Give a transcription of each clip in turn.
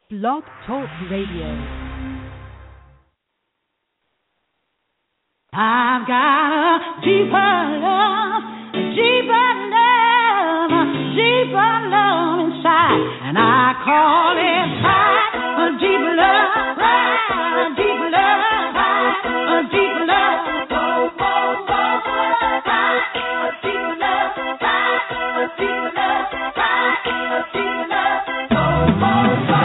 Blog Talk Radio. I've got a deeper love, deeper love inside, and I call it pride, a deeper love, pride, a deeper love, pride, a deeper love, oh, oh, oh, pride, a deeper love, pride, a deeper love, pride, a deeper love, oh, oh, oh.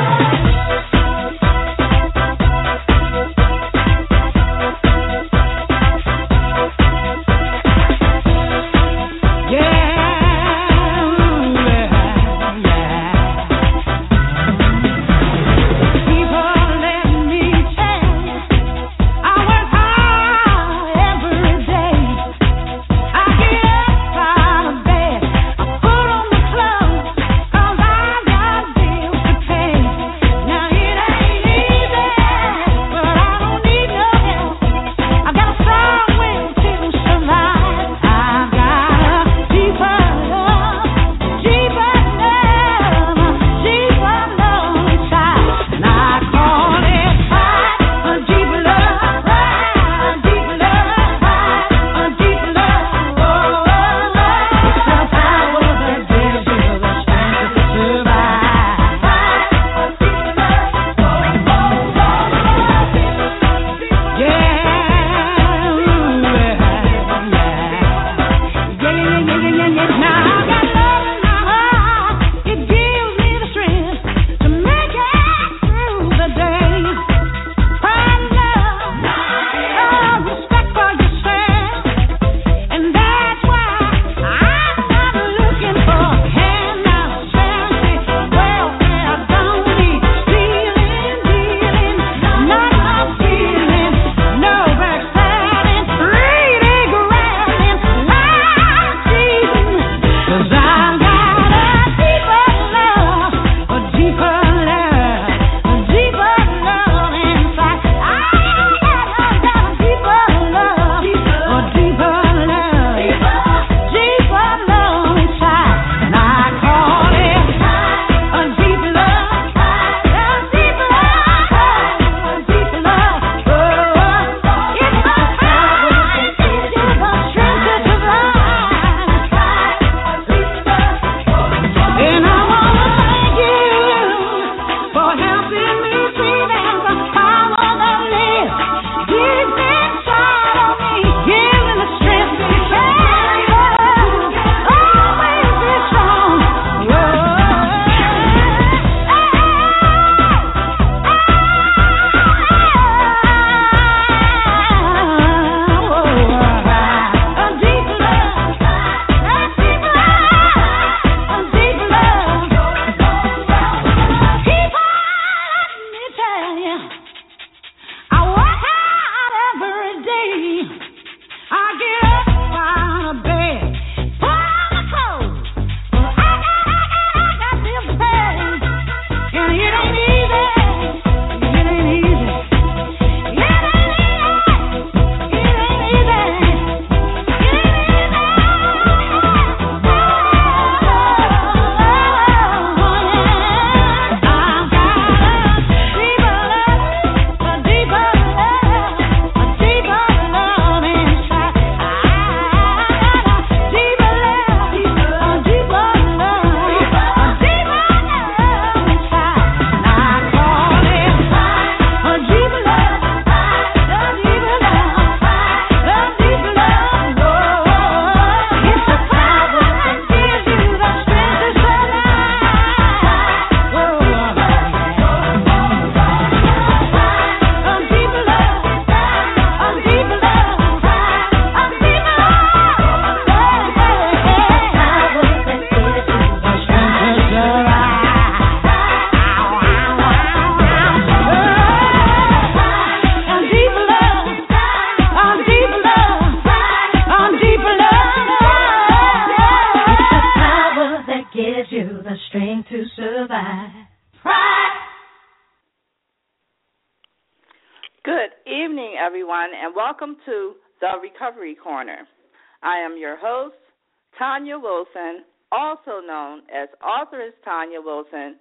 everyone, and welcome to The Recovery Corner. I am your host, Tanya Wilson, also known as Authoress Tanya Wilson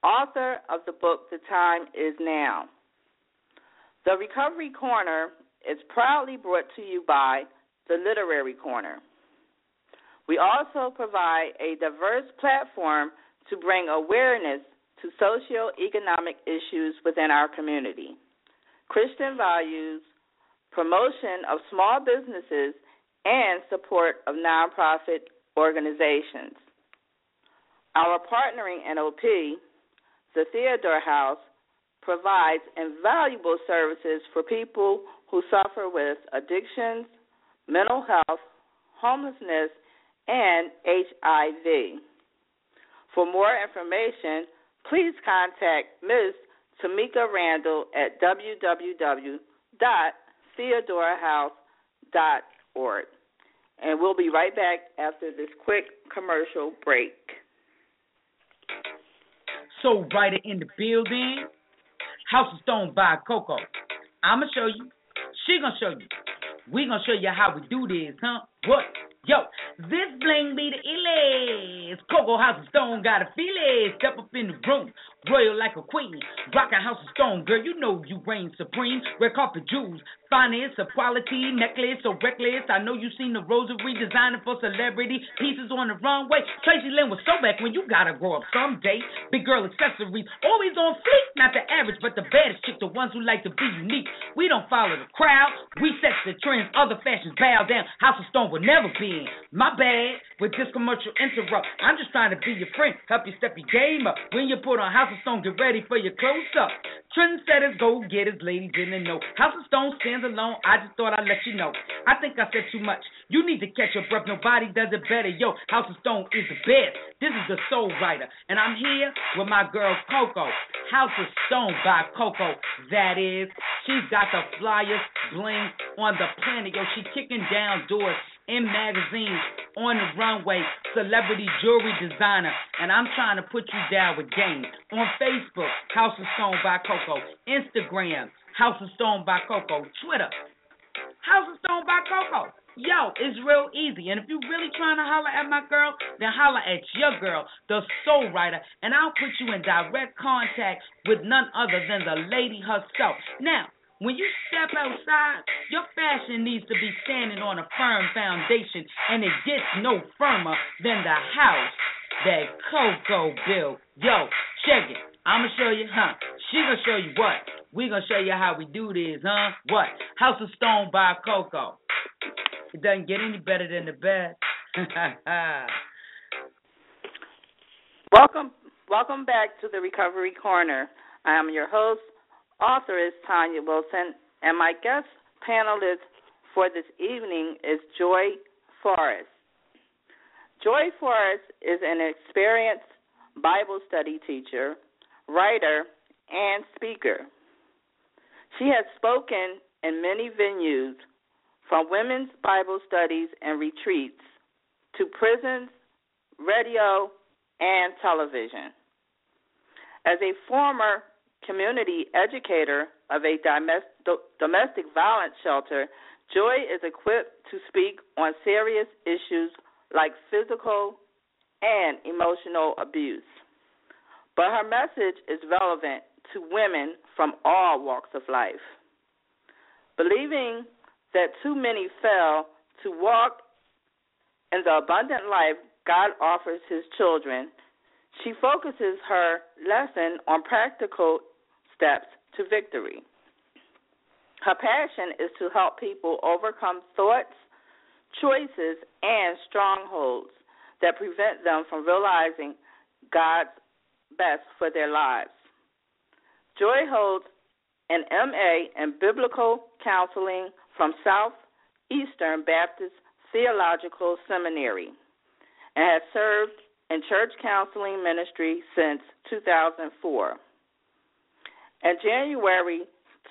author of the book The Time Is Now. The Recovery Corner is proudly brought to you by the Literary Corner. We also provide a diverse platform to bring awareness to socio-economic issues within our community, Christian values, promotion of small businesses, and support of nonprofit organizations. Our partnering NOP, the Theodore House, provides invaluable services for people who suffer with addictions, mental health, homelessness, and HIV. For more information, please contact Ms. Tamika Randall at www.theodorehouse.org. And we'll be right back after this quick commercial break. Soul Writer in the building. House of Stone by Coco. I'ma show you. She gonna show you. We gonna show you how we do this, huh? What? Yo, this bling be the illest. Coco House of Stone got a feel it. Step up in the room, royal like a queen. Rockin' House of Stone, girl, you know you reign supreme. Red carpet jewels, finance, a quality necklace so reckless. I know you seen the rosary designing for celebrity pieces on the runway. Tracy Lynn was so back when you gotta grow up someday. Big girl accessories, always on fleek. Not the average, but the baddest chick, the ones who like to be unique. We don't follow the crowd, we set the trends. Other fashions bow down. House of Stone will never be in. My bad, with this commercial interrupt. I'm just trying to be your friend, help you step your game up. When you put on House of Stone, get ready for your close-up. Trendsetters, go-getters, ladies didn't know. House of Stone stands alone, I just thought I'd let you know. I think I said too much. You need to catch your breath, nobody does it better. Yo, House of Stone is the best. This is the Soul Writer, and I'm here with my girl Coco. House of Stone by Coco, that is. She's got the flyest bling on the planet. Yo, she kicking down doors in magazines, on the runway, celebrity jewelry designer, and I'm trying to put you down with game. On Facebook, House of Stone by Coco. Instagram, House of Stone by Coco. Twitter, House of Stone by Coco. Yo, it's real easy, and if you're really trying to holler at my girl, then holler at your girl, the Soul Writer, and I'll put you in direct contact with none other than the lady herself. Now, when you step outside, your fashion needs to be standing on a firm foundation, and it gets no firmer than the house that Coco built. Yo, check it. I'ma show you, huh? She gonna show you what? We gonna show you how we do this, huh? What? House of Stone by Coco. It doesn't get any better than the best. Welcome back to the Recovery Corner. I am your host, author is Tanya Wilson, and my guest panelist for this evening is Joy Forrest. Joy Forrest is an experienced Bible study teacher, writer, and speaker. She has spoken in many venues, from women's Bible studies and retreats to prisons, radio, and television. As a former community educator of a domestic violence shelter, Joy is equipped to speak on serious issues like physical and emotional abuse. But her message is relevant to women from all walks of life. Believing that too many fail to walk in the abundant life God offers his children, she focuses her lesson on practical steps to victory. Her passion is to help people overcome thoughts, choices, and strongholds that prevent them from realizing God's best for their lives. Joy holds an MA in Biblical Counseling from Southeastern Baptist Theological Seminary and has served in church counseling ministry since 2004. In January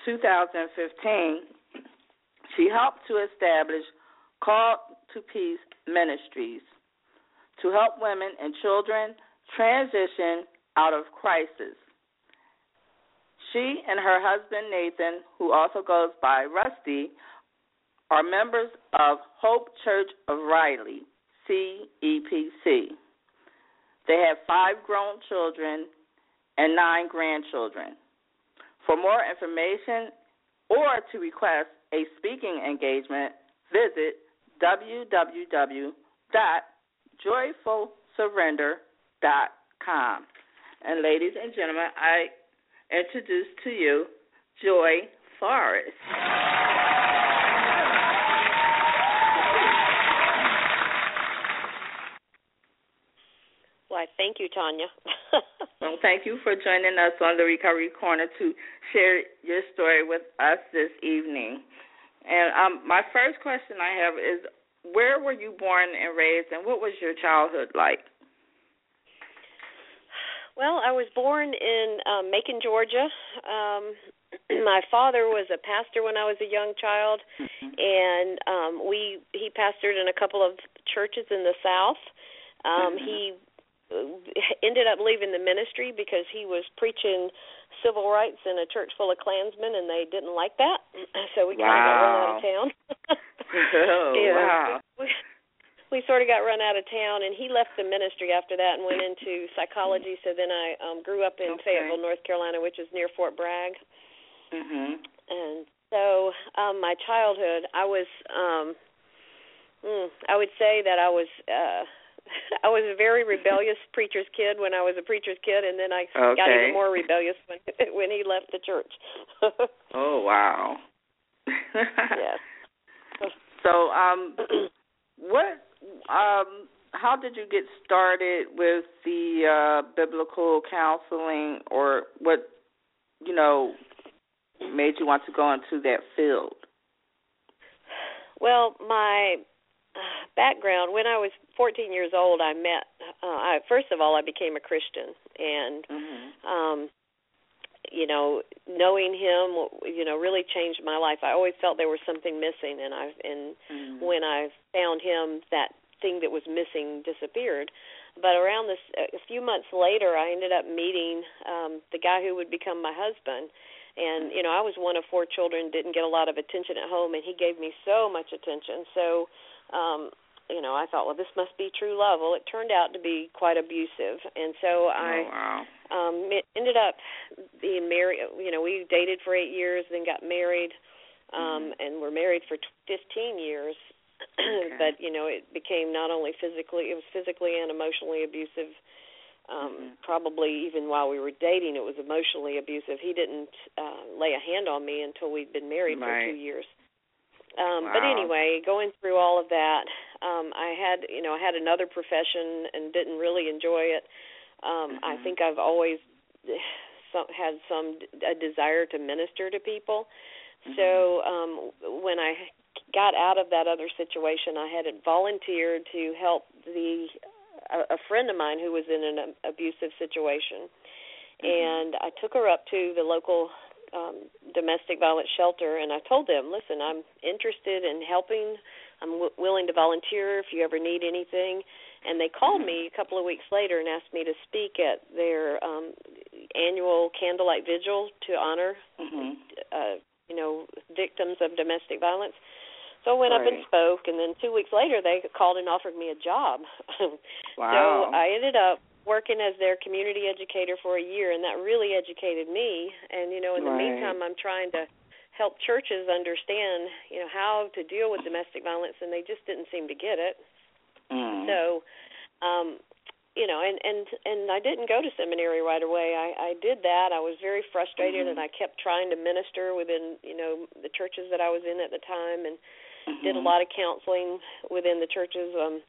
2015, she helped to establish Call to Peace Ministries to help women and children transition out of crisis. She and her husband, Nathan, who also goes by Rusty, are members of Hope Church of Riley, CEPC. They have 5 grown children and 9 grandchildren. For more information or to request a speaking engagement, visit www.joyfulsurrender.com. And ladies and gentlemen, I introduce to you Joy Forrest. Why, thank you, Tanya. Well, thank you for joining us on the Recovery Corner to share your story with us this evening. And my first question I have is, where were you born and raised, and what was your childhood like? Well, I was born in Macon, Georgia. My father was a pastor when I was a young child, and he pastored in a couple of churches in the South. He ended up leaving the ministry because he was preaching civil rights in a church full of Klansmen, and they didn't like that, so we kind of got run out of town. Wow. We sort of got run out of town, and he left the ministry after that and went into psychology, so then I grew up in Fayetteville, North Carolina, which is near Fort Bragg. And so my childhood, I was, I would say that I was a very rebellious preacher's kid when I was a preacher's kid, and then I got even more rebellious when he left the church. Oh, wow. Yes. So, how did you get started with the biblical counseling, or what, made you want to go into that field? Well, my background, when I was 14 years old, I met, first of all, I became a Christian, and, knowing him, really changed my life. I always felt there was something missing, and when I found him, that thing that was missing disappeared. But around a few months later, I ended up meeting the guy who would become my husband. And, I was one of 4 children, didn't get a lot of attention at home, and he gave me so much attention. So, I thought, well, this must be true love. Well, it turned out to be quite abusive. And so I ended up being married. We dated for 8 years, then got married, and were married for 15 years. But, it became not only physically, it was physically and emotionally abusive. Probably even while we were dating, it was emotionally abusive. He didn't lay a hand on me until we'd been married for 2 years. But anyway, going through all of that, I had another profession and didn't really enjoy it. I think I've always had a desire to minister to people. So when I got out of that other situation, I had volunteered to help a friend of mine who was in an abusive situation, and I took her up to the local domestic violence shelter, and I told them, listen, I'm interested in helping. I'm willing to volunteer if you ever need anything. And they called me a couple of weeks later and asked me to speak at their annual candlelight vigil to honor, victims of domestic violence. So I went up and spoke, and then 2 weeks later they called and offered me a job. Wow. So I ended up working as their community educator for a year, and that really educated me. And, in the meantime, I'm trying to help churches understand, how to deal with domestic violence, and they just didn't seem to get it. So, and I didn't go to seminary right away. I did that. I was very frustrated, and I kept trying to minister within, the churches that I was in at the time, and did a lot of counseling within the churches.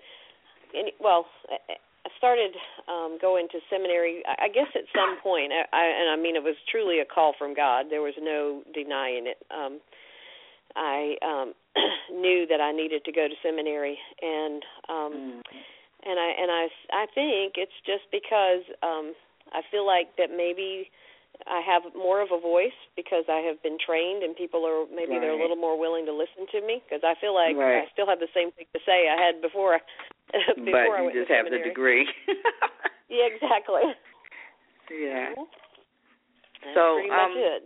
I started going to seminary, I guess at some point, it was truly a call from God. There was no denying it. I knew that I needed to go to seminary, and I think it's just because I feel like that maybe I have more of a voice because I have been trained, and people are they're a little more willing to listen to me, because I feel like I still have the same thing to say I had before. But you just have the degree. Yeah, exactly. Yeah. That's pretty much it.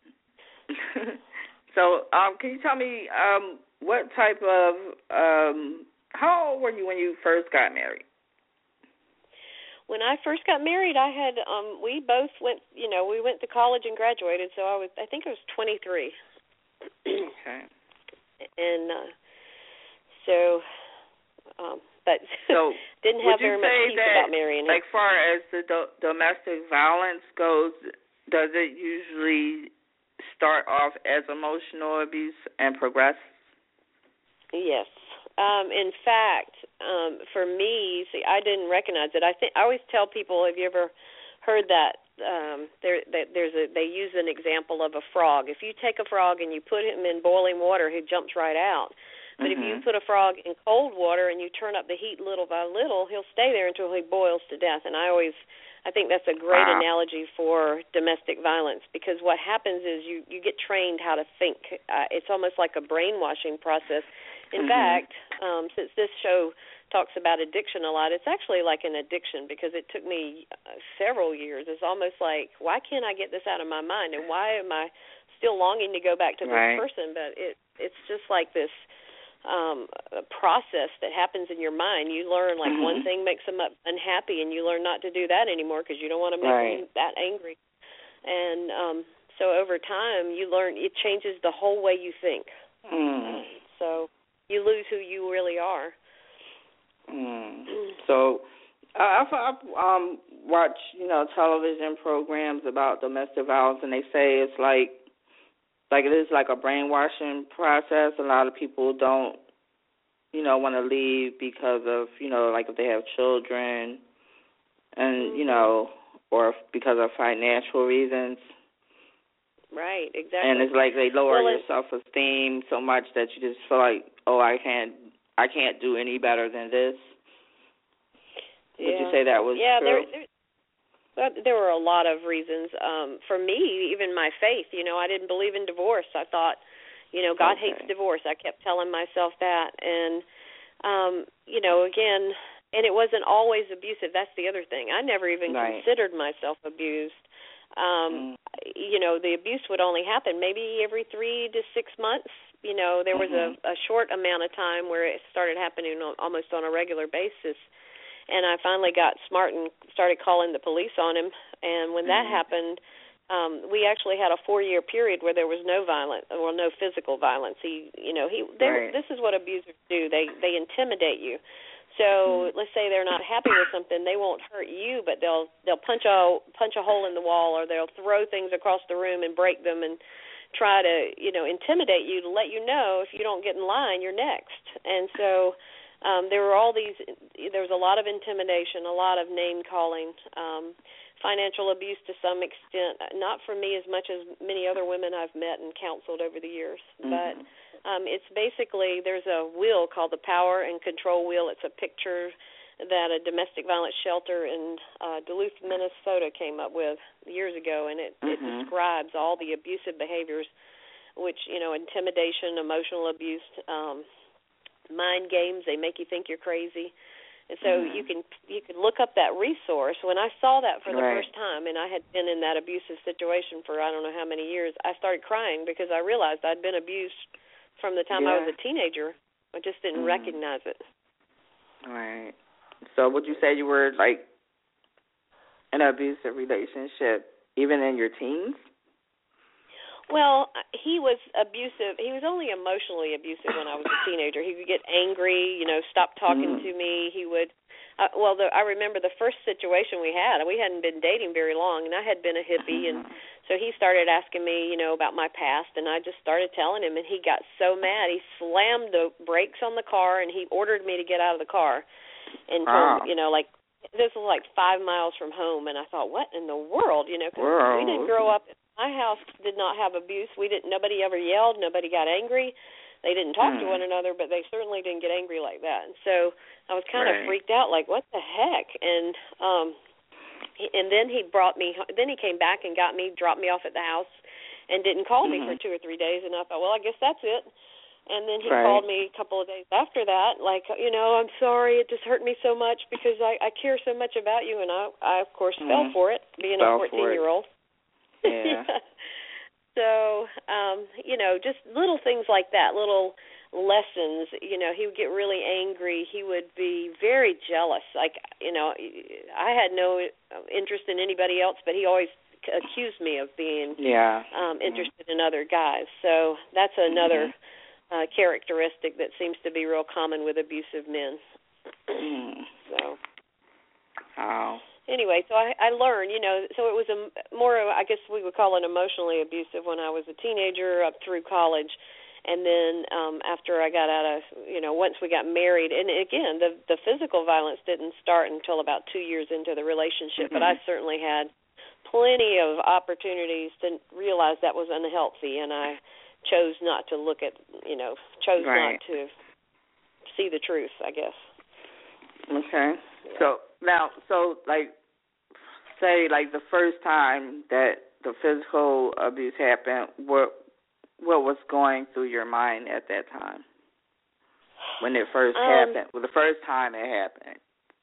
So, can you tell me what type of how old were you when you first got married? when I first got married, I had we both went, we went to college and graduated, so I think I was 23. Okay. And but so didn't have very much peace about marrying him. Like far as the domestic violence goes, does it usually start off as emotional abuse and progress? Yes. In fact, for me, see, I didn't recognize it. I always tell people, have you ever heard that they use an example of a frog. If you take a frog and you put him in boiling water, he jumps right out. But if you put a frog in cold water and you turn up the heat little by little, he'll stay there until he boils to death. And I think that's a great analogy for domestic violence, because what happens is you get trained how to think. It's almost like a brainwashing process. In fact, since this show talks about addiction a lot, it's actually like an addiction, because it took me several years. It's almost like, why can't I get this out of my mind, and why am I still longing to go back to this person? But it's just like this process that happens in your mind. You learn, like, one thing makes them unhappy, and you learn not to do that anymore because you don't want to make them that angry. And so over time, you learn, it changes the whole way you think. So you lose who you really are. So I've watched, television programs about domestic violence, and they say it's like it is like a brainwashing process. A lot of people don't, want to leave because of, like if they have children and, or because of financial reasons. Right, exactly. And it's like they lower your self-esteem so much that you just feel like, I can't do any better than this. Would you say that was true? There were a lot of reasons. For me, even my faith, I didn't believe in divorce. I thought, God hates divorce. I kept telling myself that. And, again, and it wasn't always abusive. That's the other thing. I never even considered myself abused. The abuse would only happen maybe every 3 to 6 months. There was a short amount of time where it started happening almost on a regular basis. And I finally got smart and started calling the police on him. And when that happened, we actually had a 4-year period where there was no physical violence. This is what abusers do. They intimidate you. So let's say they're not happy with something, they won't hurt you, but they'll punch a hole in the wall, or they'll throw things across the room and break them and try to intimidate you to let you know if you don't get in line, you're next. And so there was a lot of intimidation, a lot of name calling, financial abuse to some extent, not for me as much as many other women I've met and counseled over the years, but it's basically, there's a wheel called the Power and Control Wheel. It's a picture that a domestic violence shelter in Duluth, Minnesota came up with years ago, and it describes all the abusive behaviors, which, intimidation, emotional abuse, mind games, they make you think you're crazy. And so you can look up that resource. When I saw that for the first time, and I had been in that abusive situation for I don't know how many years, I started crying because I realized I'd been abused from the time I was a teenager. I just didn't recognize it. Right. So would you say you were, like, in an abusive relationship even in your teens? Well, he was abusive. He was only emotionally abusive when I was a teenager. He would get angry, stop talking to me. He would, I remember the first situation we had. We hadn't been dating very long, and I had been a hippie, and so he started asking me, about my past, and I just started telling him, and he got so mad. He slammed the brakes on the car, and he ordered me to get out of the car. And told, this was like 5 miles from home, and I thought, what in the world, because we didn't grow up. My house did not have abuse. Nobody ever yelled. Nobody got angry. They didn't talk to one another, but they certainly didn't get angry like that. And so I was kind of freaked out, like, what the heck? And then he brought me. Then he came back and got me, dropped me off at the house, and didn't call me for 2 or 3 days. And I thought, well, I guess that's it. And then he called me a couple of days after that, like, I'm sorry, it just hurt me so much because I care so much about you. And I of course, fell for it, being a 14-year-old. Yeah. So, just little things like that, little lessons. You know, he would get really angry. He would be very jealous. Like, you know, I had no interest in anybody else, but he always accused me of being interested in other guys. So that's another characteristic that seems to be real common with abusive men. So. Wow. Anyway, so I learned, you know, so it was more, I guess we would call it emotionally abusive when I was a teenager up through college. And then after I got out of, you know, once we got married, and again, the physical violence didn't start until about 2 years into the relationship, but I certainly had plenty of opportunities to realize that was unhealthy, and I chose not to look at, you know, not to see the truth, I guess. Okay. Yeah. So now, like, say, like the first time that the physical abuse happened, what was going through your mind at that time when it first happened? Well, the first time it happened.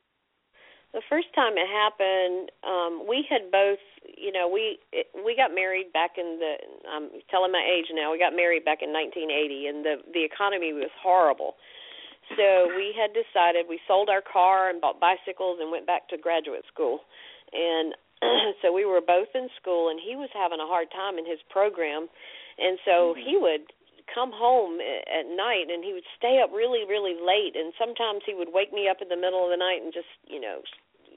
The first time it happened, we had both, you know, we got married back in the, I'm telling my age now, we got married back in 1980, and the economy was horrible. So we had decided, we sold our car and bought bicycles and went back to graduate school. And so we were both in school, and he was having a hard time in his program. And so he would come home at night, and he would stay up really, really late. And sometimes he would wake me up in the middle of the night and just, you know,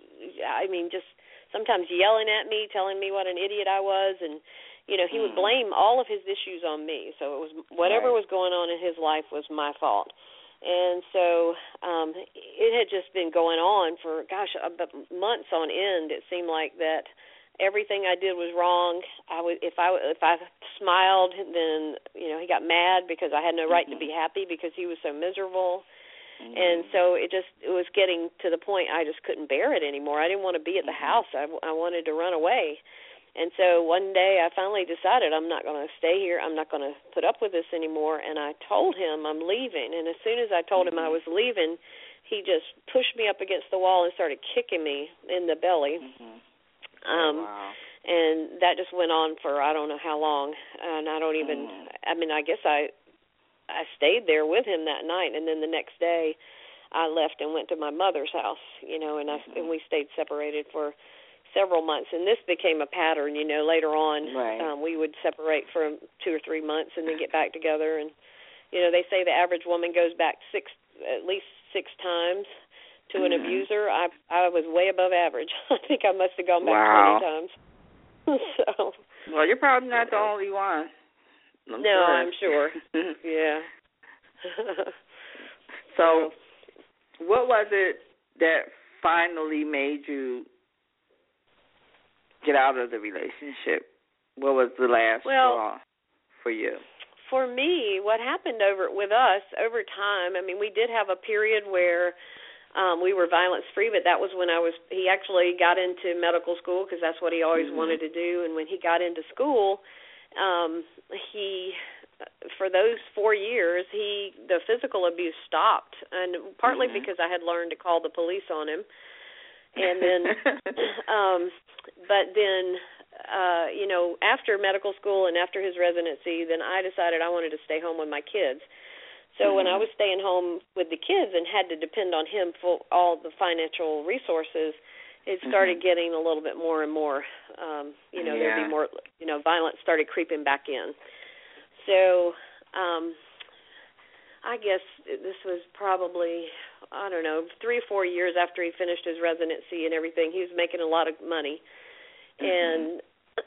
I mean, just sometimes yelling at me, telling me what an idiot I was. And, you know, he would blame all of his issues on me. So it was whatever was going on in his life was my fault. And so it had just been going on for, months on end. It seemed like that everything I did was wrong. If I smiled, then, you know, he got mad because I had no right to be happy because he was so miserable. And so it was getting to the point I just couldn't bear it anymore. I didn't want to be at the house. I wanted to run away. And so one day I finally decided I'm not going to stay here. I'm not going to put up with this anymore. And I told him I'm leaving. And as soon as I told him I was leaving, he just pushed me up against the wall and started kicking me in the belly. Wow. And that just went on for I don't know how long. And I don't even, I mean, I guess I stayed there with him that night. And then the next day I left and went to my mother's house, you know, and we stayed separated for several months, and this became a pattern. You know, later on, we would separate for 2 or 3 months and then get back together. And you know, they say the average woman goes back at least 6 times to an abuser. I was way above average. I think I must have gone back 20 times. So, well, you're probably not the only one. I'm sure. Yeah. So, what was it that finally made you get out of the relationship? What was the last straw for you? For me, what happened with us over time, I mean, we did have a period where we were violence-free, but that was when he actually got into medical school because that's what he always wanted to do. And when he got into school, for those 4 years, the physical abuse stopped, and partly because I had learned to call the police on him. And then, but then, you know, after medical school and after his residency, then I decided I wanted to stay home with my kids. So when I was staying home with the kids and had to depend on him for all the financial resources, it started getting a little bit more and more, you know, there'd be more, you know, violence started creeping back in. So I guess this was probably, I don't know, 3 or 4 years after he finished his residency and everything. He was making a lot of money. And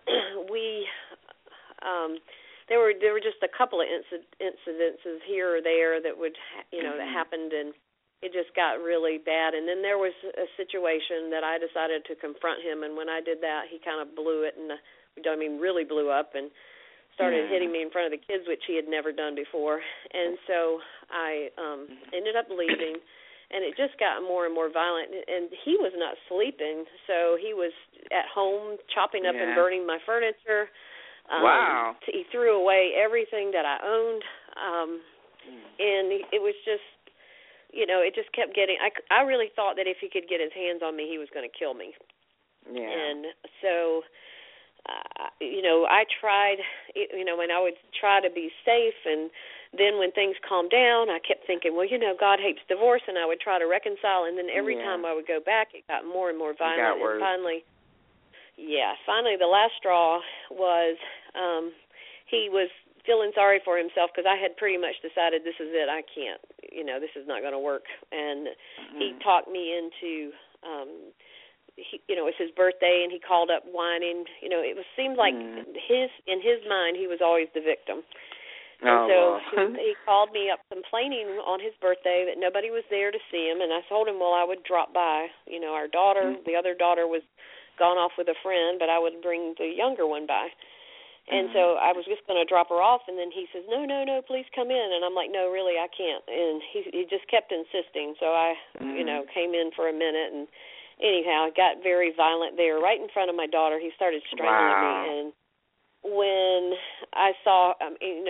there were just a couple of incidences here or there that would, you know, that happened, and it just got really bad. And then there was a situation that I decided to confront him, and when I did that, he kind of blew it, and really blew up and started hitting me in front of the kids, which he had never done before. And so I ended up leaving, and it just got more and more violent. And he was not sleeping, so he was at home chopping up and burning my furniture. Wow. He threw away everything that I owned, and it was just, you know, it just kept getting, I really thought that if he could get his hands on me, he was going to kill me. Yeah. And so, you know, I tried, you know, when I would try to be safe and then when things calmed down, I kept thinking, well, God hates divorce, and I would try to reconcile, and then every time I would go back, it got more and more violent. And finally the last straw was he was feeling sorry for himself because I had pretty much decided this is it. I can't, this is not going to work. And he talked me into, it was his birthday, and he called up whining. It seemed like in his mind he was always the victim. And he called me up complaining on his birthday that nobody was there to see him, and I told him, well, I would drop by. Our daughter, the other daughter was gone off with a friend, but I would bring the younger one by. And so I was just going to drop her off, and then he says, no, please come in. And I'm like, no, really, I can't. And he just kept insisting. So I, came in for a minute, and anyhow, it got very violent there right in front of my daughter. He started strangling me, and when I saw, it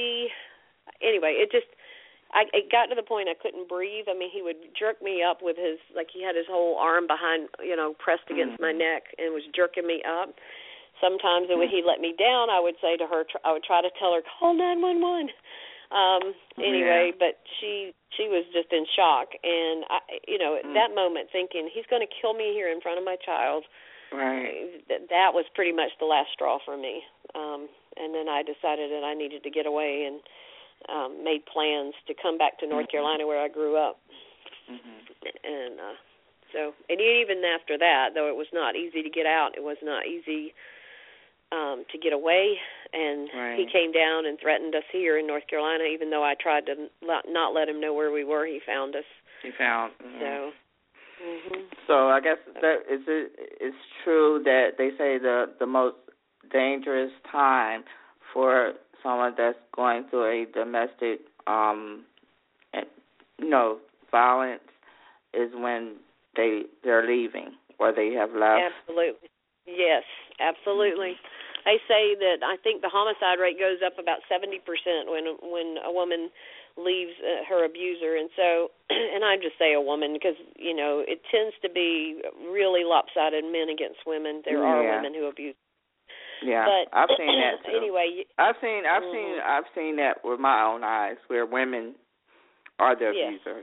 got to the point I couldn't breathe. He would jerk me up with he had his whole arm behind, pressed against my neck and was jerking me up. Sometimes when he let me down, I would say to her, I would try to tell her, call 911. But she was just in shock. And, at that moment thinking, he's going to kill me here in front of my child. Right. That was pretty much the last straw for me. And then I decided that I needed to get away and made plans to come back to North Carolina where I grew up. And even after that, though it was not easy to get out, it was not easy to get away, and he came down and threatened us here in North Carolina. Even though I tried to not let him know where we were, he found us. So I guess that it's true that they say the most dangerous time for someone that's going through a domestic violence is when they're leaving or they have left. Absolutely. Yes, absolutely. I say that I think the homicide rate goes up about 70% when a woman leaves her abuser, and so, and I just say a woman because it tends to be really lopsided, men against women. There are women who abuse. Yeah, but I've seen that too. Anyway, I've seen that with my own eyes where women are the abusers.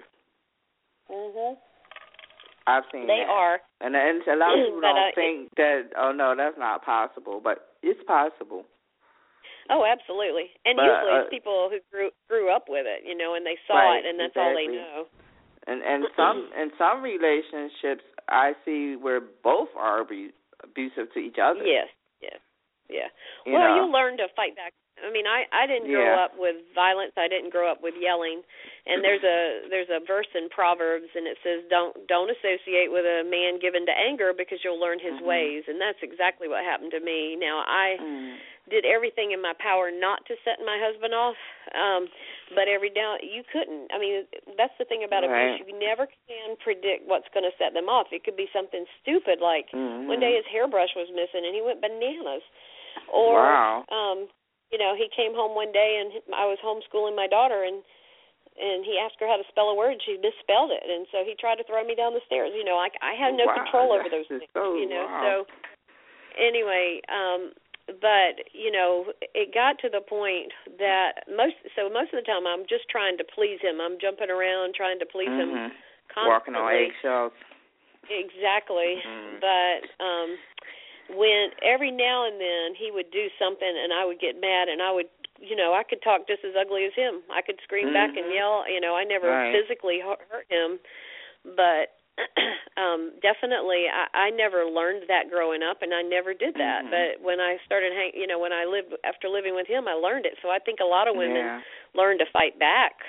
I've seen they that. are. And a lot of people don't think that, oh, no, that's not possible, but it's possible. Oh, absolutely. And usually it's people who grew up with it, and they saw it, and that's all they know. And some relationships I see where both are abusive to each other. Yes. You learn to fight back. I didn't grow up with violence. I didn't grow up with yelling. And there's a verse in Proverbs, and it says, "Don't associate with a man given to anger, because you'll learn his ways." And that's exactly what happened to me. Now I did everything in my power not to set my husband off, but every now you couldn't. That's the thing about abuse. You never can predict what's going to set them off. It could be something stupid like one day his hairbrush was missing, and he went bananas, or he came home one day and I was homeschooling my daughter, and he asked her how to spell a word, and she misspelled it, and so he tried to throw me down the stairs. I have no control over those things. So anyway, but it got to the point that most of the time I'm just trying to please him. I'm jumping around trying to please him constantly. Walking on eggshells. Exactly. But when every now and then he would do something and I would get mad, and I would, I could talk just as ugly as him. I could scream back and yell. I never physically hurt him, but definitely I never learned that growing up, and I never did that. But when I started after living with him, I learned it. So I think a lot of women learn to fight back.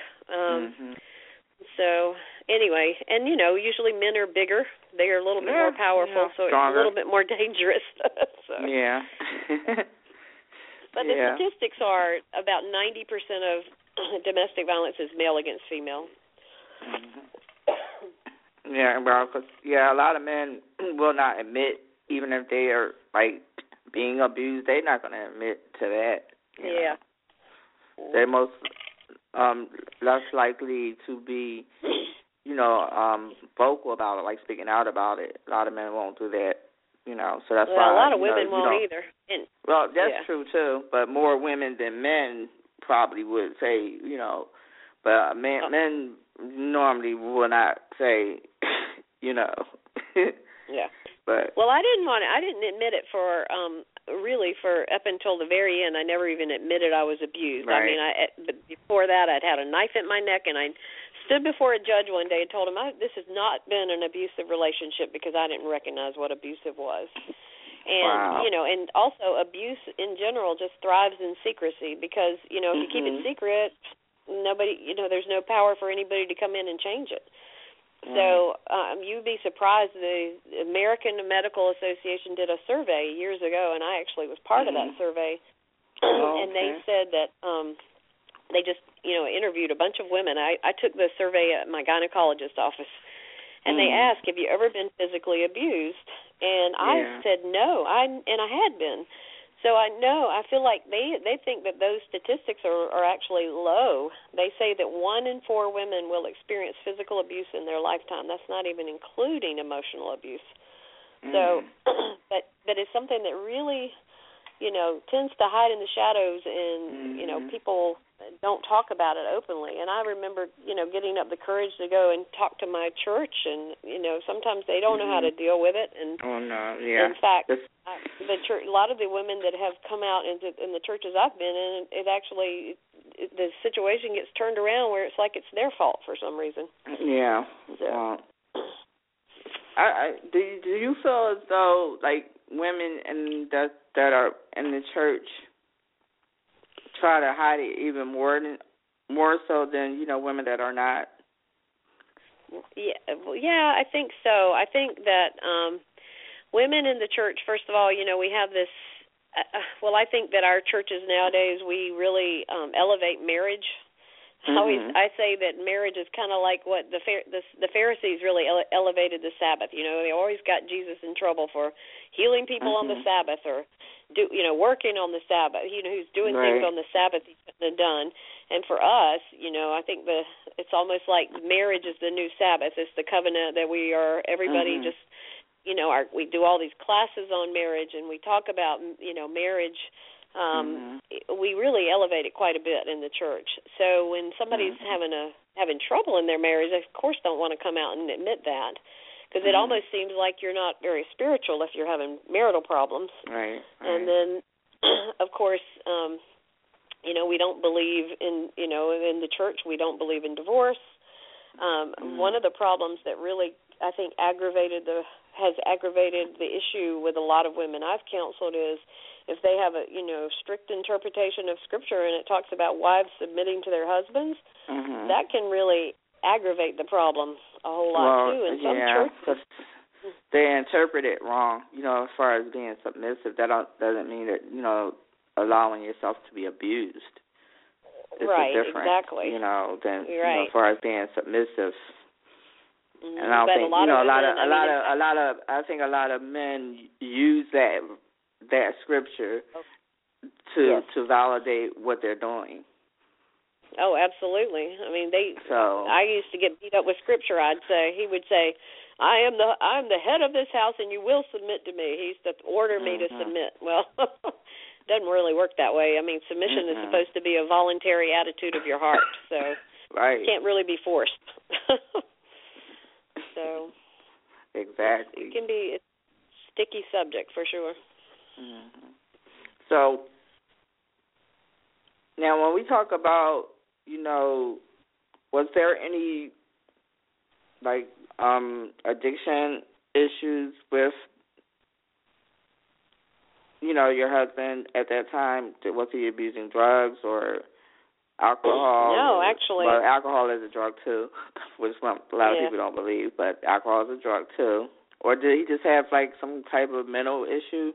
So anyway, and usually men are bigger. They are a little bit more powerful, so stronger. It's a little bit more dangerous. So. Yeah. But the statistics are about 90% of domestic violence is male against female. Yeah, well, cause, a lot of men will not admit, even if they are being abused, they're not going to admit to that. You know. They're most less likely to be, vocal about it, like speaking out about it. A lot of men won't do that, so that's why. A lot of women won't either. Well, that's true, too, but more women than men probably would say, you know, but men normally will not say, you know. Yeah. But well, I didn't admit it for really for up until the very end. I never even admitted I was abused. Right. I mean, but before that, I'd had a knife in my neck, and I stood before a judge one day and told him, this has not been an abusive relationship because I didn't recognize what abusive was. And, wow. you know, and also abuse in general just thrives in secrecy because, you know, if you keep it secret, nobody, you know, there's no power for anybody to come in and change it. So you'd be surprised. The American Medical Association did a survey years ago, and I actually was part of that survey. And they said that they just, you know, interviewed a bunch of women. I took the survey at my gynecologist's office, and they asked, have you ever been physically abused? And I said no, and I had been. So I feel like they think that those statistics are actually low. They say that 1 in 4 women will experience physical abuse in their lifetime. That's not even including emotional abuse. So, but it's something that really, you know, tends to hide in the shadows, and you know, people don't talk about it openly. And I remember, you know, getting up the courage to go and talk to my church, and you know, sometimes they don't know how to deal with it. And in fact, the church, a lot of the women that have come out in the churches I've been in, the situation gets turned around where it's like it's their fault for some reason. Yeah. So. Do you feel as though like women that are in the church try to hide it even more so than, you know, women that are not? Yeah, I think so. I think that women in the church, first of all, you know, we have this. I think that our churches nowadays, we really elevate marriage. I say that marriage is kind of like what the Pharisees really elevated the Sabbath. You know, they always got Jesus in trouble for healing people on the Sabbath, or working on the Sabbath. You know, who's doing things on the Sabbath he shouldn't have done. And for us, you know, I think it's almost like marriage is the new Sabbath. It's the covenant that we are. Everybody just, you know, we do all these classes on marriage, and we talk about, you know, marriage. We really elevate it quite a bit in the church. So when somebody's having trouble in their marriage, they of course don't want to come out and admit that, because it almost seems like you're not very spiritual if you're having marital problems. Right. And then, of course, you know, we don't believe in, you know, in the church we don't believe in divorce. One of the problems that really I think has aggravated the issue with a lot of women I've counseled is if they have a, you know, strict interpretation of Scripture and it talks about wives submitting to their husbands, that can really aggravate the problem a whole lot too. In some churches, they interpret it wrong. You know, as far as being submissive, that doesn't mean that, you know, allowing yourself to be abused. It's a difference, exactly. You know, than you know, as far as being submissive. And I but think, a lot of men use that scripture to validate what they're doing. Oh, absolutely. I mean, I used to get beat up with scripture. He would say, I'm the head of this house, and you will submit to me. He used to order me to submit. Well, it doesn't really work that way. I mean, submission is supposed to be a voluntary attitude of your heart, so it can't really be forced. So exactly, it can be a sticky subject for sure. So now, when we talk about, you know, was there any like addiction issues with, you know, your husband at that time? Was he abusing drugs or alcohol? No, actually. Well, alcohol is a drug too, which a lot of people don't believe, but alcohol is a drug too. Or did he just have like some type of mental issue?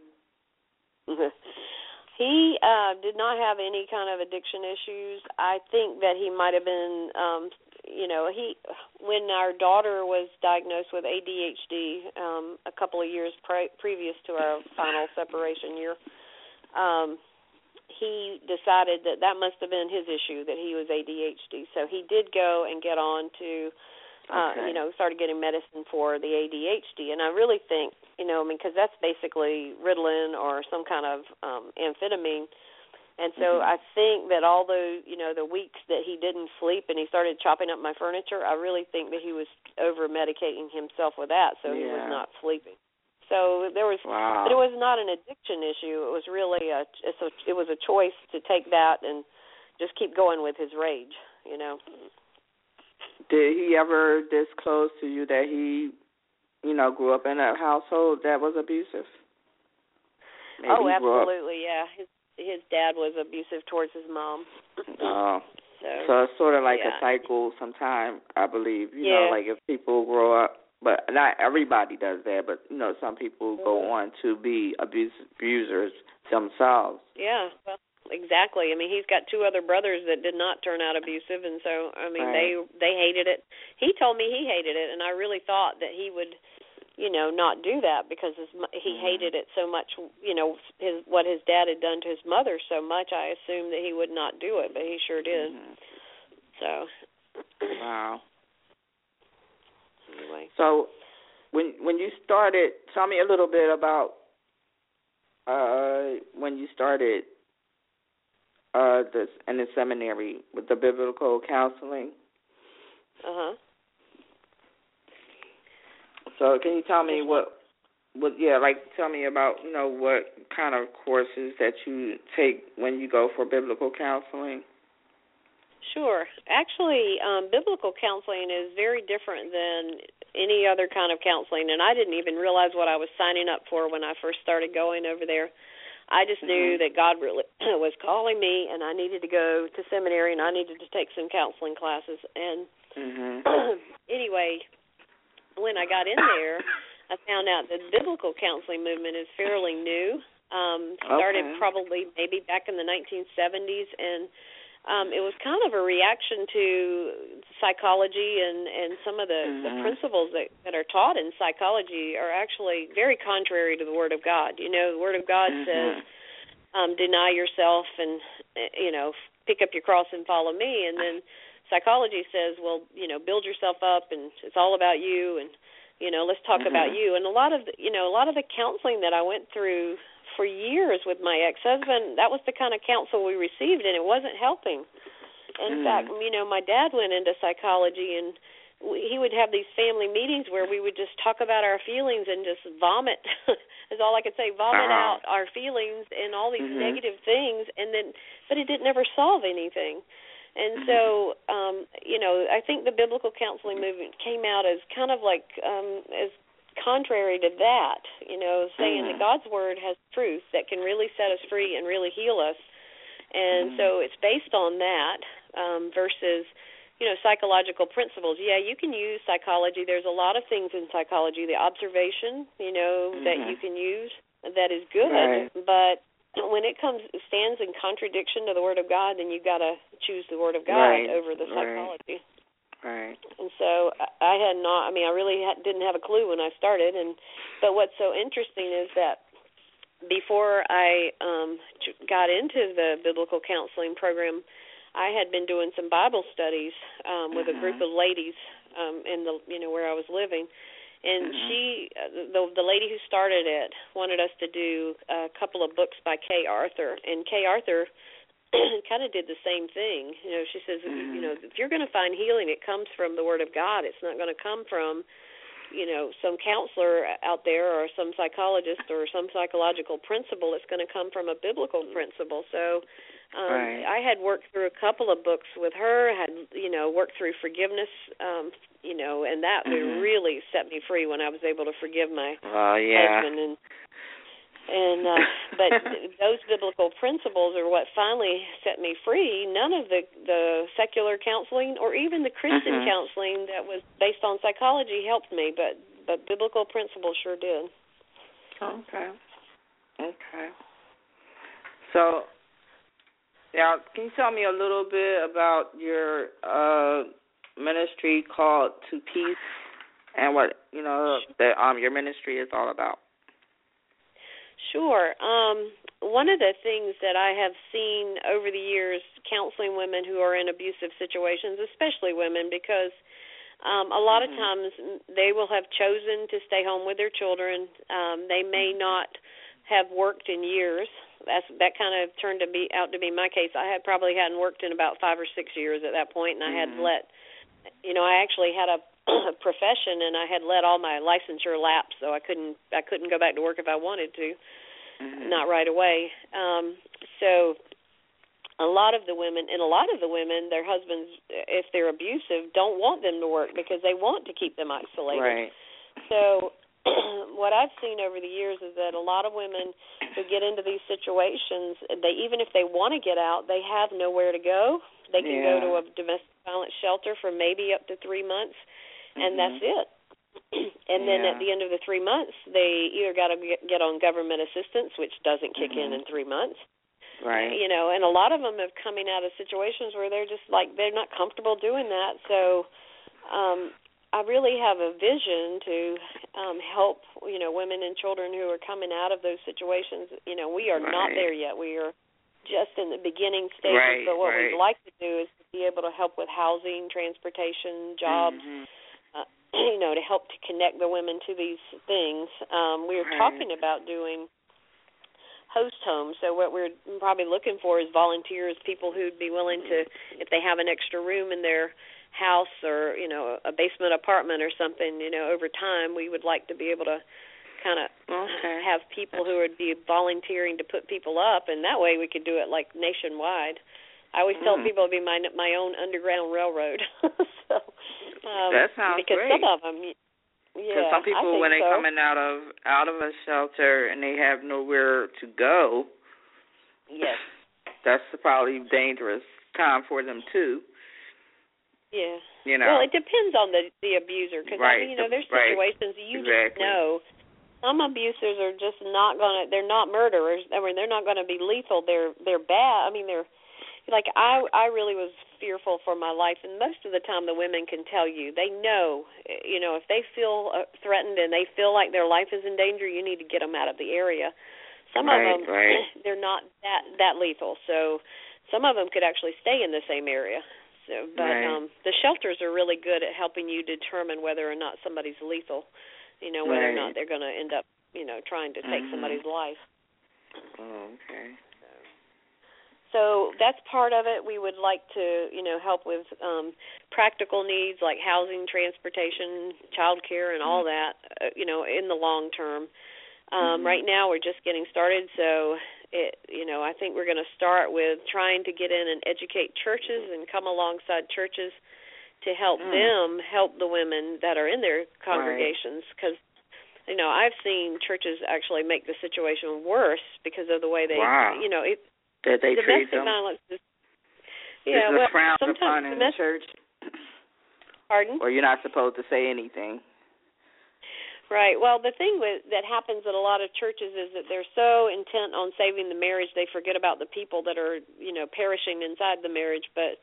He did not have any kind of addiction issues. I think that he might have been, you know, when our daughter was diagnosed with ADHD a couple of years previous to our final separation year, he decided that must have been his issue, that he was ADHD. So he did go and get on to, you know, started getting medicine for the ADHD. And I really think, you know, I mean, because that's basically Ritalin or some kind of amphetamine. And so I think that all the, the weeks that he didn't sleep and he started chopping up my furniture, I really think that he was over-medicating himself with that, so he was not sleeping. So there was, but it was not an addiction issue. It was really it was a choice to take that and just keep going with his rage, Did he ever disclose to you that he, grew up in a household that was abusive? Maybe absolutely, yeah. His dad was abusive towards his mom. Oh. So it's sort of like a cycle sometime, I believe. You know, like if people grow up, but not everybody does that, but, some people go on to be abusers themselves. Yeah, well, exactly. I mean, he's got 2 other brothers that did not turn out abusive, and so, I mean, they hated it. He told me he hated it, and I really thought that he would, not do that because he hated it so much, what his dad had done to his mother so much, I assumed that he would not do it, but he sure did. So. Wow. Anyway. So when you started, tell me a little bit about when you started this in the seminary with the biblical counseling. So can you tell me tell me about, what kind of courses that you take when you go for biblical counseling? Sure. Actually, biblical counseling is very different than any other kind of counseling, and I didn't even realize what I was signing up for when I first started going over there. I just knew that God really was calling me, and I needed to go to seminary, and I needed to take some counseling classes. And anyway, when I got in there, I found out that the biblical counseling movement is fairly new. Started probably maybe back in the 1970s, and it was kind of a reaction to psychology, and some of the principles that are taught in psychology are actually very contrary to the Word of God. The Word of God says, deny yourself and, pick up your cross and follow me. And then psychology says, well, build yourself up, and it's all about you, and, let's talk about you. And a lot of the counseling that I went through for years with my ex-husband, that was the kind of counsel we received, and it wasn't helping. In fact, my dad went into psychology, and he would have these family meetings where we would just talk about our feelings and just vomit, is all I could say, vomit out our feelings and all these negative things, but it didn't ever solve anything. And so, I think the biblical counseling movement came out as kind of like as contrary to that, saying that God's Word has truth that can really set us free and really heal us. And so it's based on that versus, psychological principles. Yeah, you can use psychology. There's a lot of things in psychology, the observation, that you can use that is good, but when it stands in contradiction to the Word of God, then you've got to choose the Word of God over the psychology. Right. And so I really didn't have a clue when I started. But what's so interesting is that before I got into the biblical counseling program, I had been doing some Bible studies with a group of ladies in where I was living. And she, the lady who started it, wanted us to do a couple of books by Kay Arthur. And Kay Arthur kind of did the same thing. She says, if you're going to find healing, it comes from the Word of God. It's not going to come from, some counselor out there or some psychologist or some psychological principle. It's going to come from a biblical principle. So I had worked through a couple of books with her, had, worked through forgiveness, and that really set me free when I was able to forgive my husband. But those biblical principles are what finally set me free. None of the secular counseling or even the Christian counseling that was based on psychology helped me, but biblical principles sure did. Okay. So, now, can you tell me a little bit about your ministry called To Peace and what your ministry is all about? Sure. One of the things that I have seen over the years counseling women who are in abusive situations, especially women, because a lot of times they will have chosen to stay home with their children. They may not have worked in years. That kind of turned out to be my case. I hadn't worked in about 5 or 6 years at that point, and I had let, I actually had a profession, and I had let all my licensure lapse, so I couldn't go back to work if I wanted to, not right away. So a lot of the women, their husbands, if they're abusive, don't want them to work because they want to keep them isolated. Right. So what I've seen over the years is that a lot of women who get into these situations, even if they want to get out, they have nowhere to go. They can go to a domestic violence shelter for maybe up to 3 months, and that's it. And then at the end of the 3 months, they either got to get on government assistance, which doesn't kick in 3 months. Right. And a lot of them have coming out of situations where they're just like, they're not comfortable doing that. So I really have a vision to help, women and children who are coming out of those situations. We are not there yet. We are just in the beginning stages. But what we'd like to do is to be able to help with housing, transportation, jobs, to help to connect the women to these things. We are talking about doing host homes. So what we're probably looking for is volunteers, people who'd be willing to, if they have an extra room in their house or, a basement apartment or something, over time we would like to be able to kind of have people who would be volunteering to put people up, and that way we could do it like nationwide. I always tell people it'd be my own underground railroad. So, that sounds because great. Some of them, because some people, when they're coming out of a shelter and they have nowhere to go, that's probably a dangerous time for them too. Yeah. Well, it depends on the abuser, because there's situations just know. Some abusers are just not gonna. They're not murderers. I mean, they're not gonna be lethal. They're bad. I mean, they're like I really was fearful for my life, and most of the time the women can tell you. They know, if they feel threatened and they feel like their life is in danger, you need to get them out of the area. Some of them, they're not that lethal. So some of them could actually stay in the same area. So, but the shelters are really good at helping you determine whether or not somebody's lethal, whether or not they're going to end up, trying to take somebody's life. Oh, okay. So that's part of it. We would like to, help with practical needs like housing, transportation, child care, and all that, in the long term. Right now we're just getting started, so I think we're going to start with trying to get in and educate churches and come alongside churches to help them help the women that are in their congregations, because I've seen churches actually make the situation worse because of the way they that they treat them. Domestic violence is frowned upon in the church. Pardon? Or you're not supposed to say anything. Right. Well, the thing that happens at a lot of churches is that they're so intent on saving the marriage, they forget about the people that are, perishing inside the marriage. But,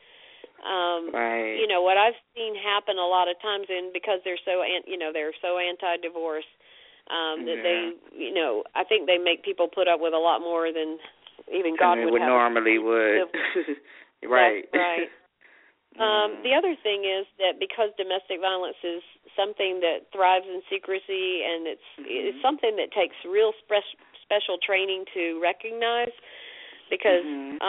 what I've seen happen a lot of times, and because they're so, they're so anti-divorce, that they, I think they make people put up with a lot more than even God would normally would. Right. That's right. The other thing is that because domestic violence is something that thrives in secrecy, and it's something that takes real special training to recognize, because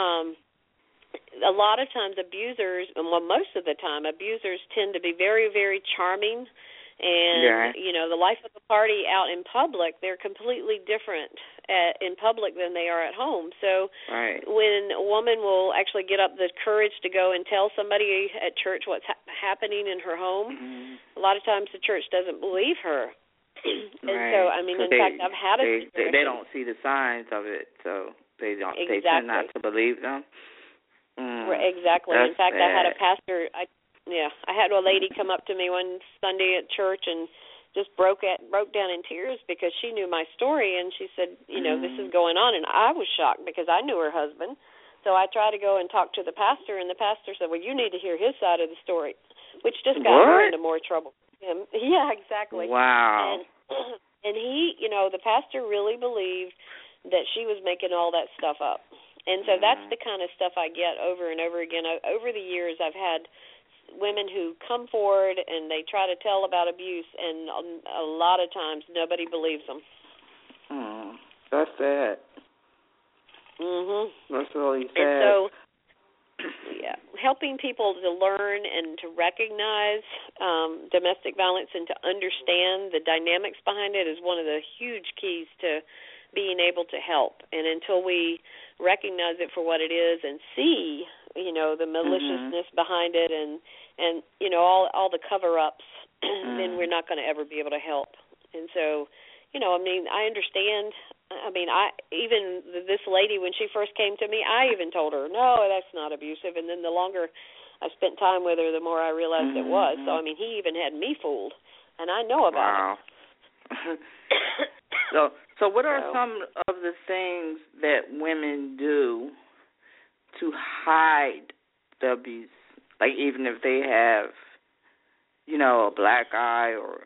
a lot of times abusers, well, most of the time, abusers tend to be very, very charming, and, the life of the party out in public, they're completely different in public than they are at home. So when a woman will actually get up the courage to go and tell somebody at church what's happening in her home, a lot of times the church doesn't believe her. And so, I mean, in fact, I've had a situation. They don't see the signs of it, so they don't. They tend not to believe them. Exactly. In fact, I had a pastor. I had a lady come up to me one Sunday at church and just broke down in tears because she knew my story, and she said, this is going on, and I was shocked because I knew her husband. So I tried to go and talk to the pastor, and the pastor said, well, you need to hear his side of the story, which just got her into more trouble. Yeah, exactly. Wow. And he, the pastor really believed that she was making all that stuff up. And so that's the kind of stuff I get over and over again. Over the years, I've had women who come forward and they try to tell about abuse, and a lot of times nobody believes them. That's sad. That's really sad. And so, yeah, helping people to learn and to recognize domestic violence and to understand the dynamics behind it is one of the huge keys to being able to help. And until we recognize it for what it is and see, the maliciousness behind it and all the cover-ups, then we're not going to ever be able to help. And so, I understand. Even this lady, when she first came to me, I even told her, no, that's not abusive. And then the longer I spent time with her, the more I realized it was. So, he even had me fooled, and I know about it. So what are some of the things that women do to hide the abuse? Like, even if they have, a black eye or,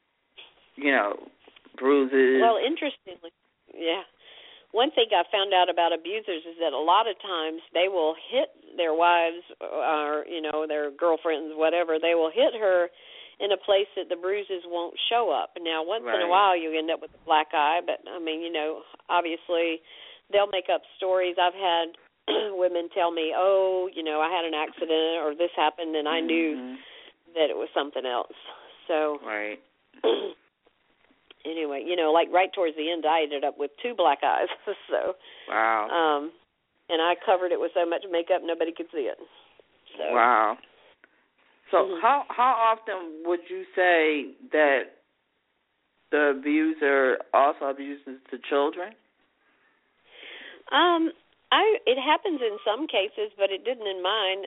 bruises. Well, interestingly, one thing I found out about abusers is that a lot of times they will hit their wives or, their girlfriends, whatever. They will hit her in a place that the bruises won't show up. Now, once in a while you end up with a black eye, but, obviously they'll make up stories. I've had women tell me, I had an accident or this happened and I knew that it was something else. So, anyway, like right towards the end, I ended up with 2 black eyes. So, wow. And I covered it with so much makeup nobody could see it. So. Wow. So how often would you say that the abuser also abuses the children? It happens in some cases, but it didn't in mine.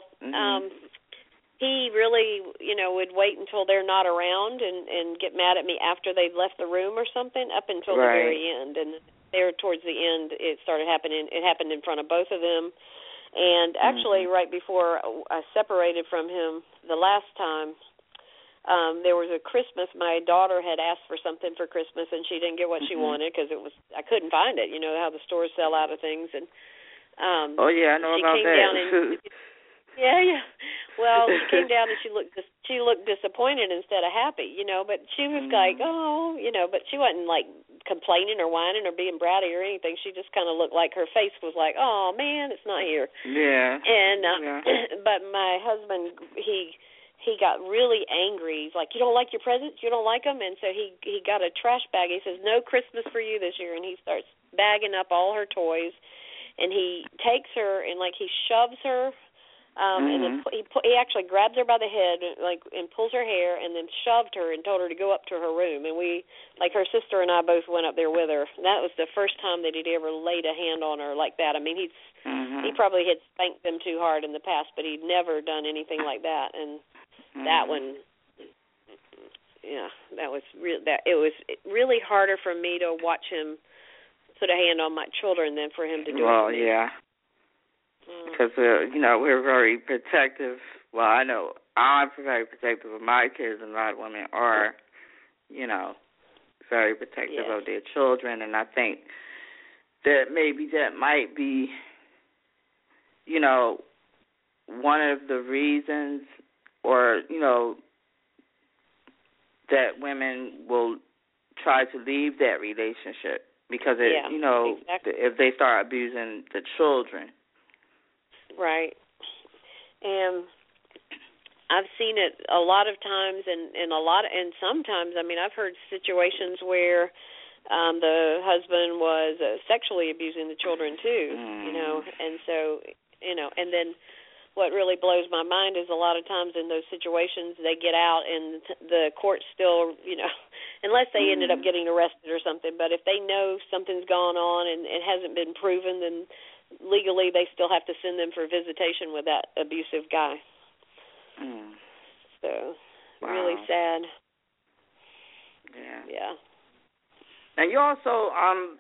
He really, would wait until they're not around and get mad at me after they've left the room or something up until the very end. And there towards the end, it started happening. It happened in front of both of them. And actually, right before I separated from him the last time, there was a Christmas. My daughter had asked for something for Christmas, and she didn't get what she wanted because I couldn't find it. You know how the stores sell out of things. And I know about that. Down and, well, she came down and she looked disappointed instead of happy, but she was like, but she wasn't like complaining or whining or being bratty or anything. She just kind of looked like her face was like, oh man, it's not here. And but my husband, he got really angry. He's like, you don't like your presents? You don't like them? And so he got a trash bag. He says, no Christmas for you this year. And he starts bagging up all her toys, and he takes her and he shoves her. And then he actually grabs her by the head, and pulls her hair, and then shoved her and told her to go up to her room. And we, her sister and I both went up there with her. And that was the first time that he'd ever laid a hand on her like that. I mean, he probably had spanked them too hard in the past, but he'd never done anything like that. And that one, that was it was really harder for me to watch him put a hand on my children than for him to do it to me. Because, we're very protective. Well, I know I'm very protective of my kids, and a lot of women are, very protective of their children. And I think that maybe that might be, one of the reasons or, that women will try to leave that relationship because, if they start abusing the children. Right. And I've seen it a lot of times and sometimes, I've heard situations where the husband was sexually abusing the children too, and so, and then what really blows my mind is a lot of times in those situations they get out and the courts still, unless they ended up getting arrested or something, but if they know something's gone on and it hasn't been proven, then legally they still have to send them for visitation with that abusive guy. So, really sad. Yeah. And you're also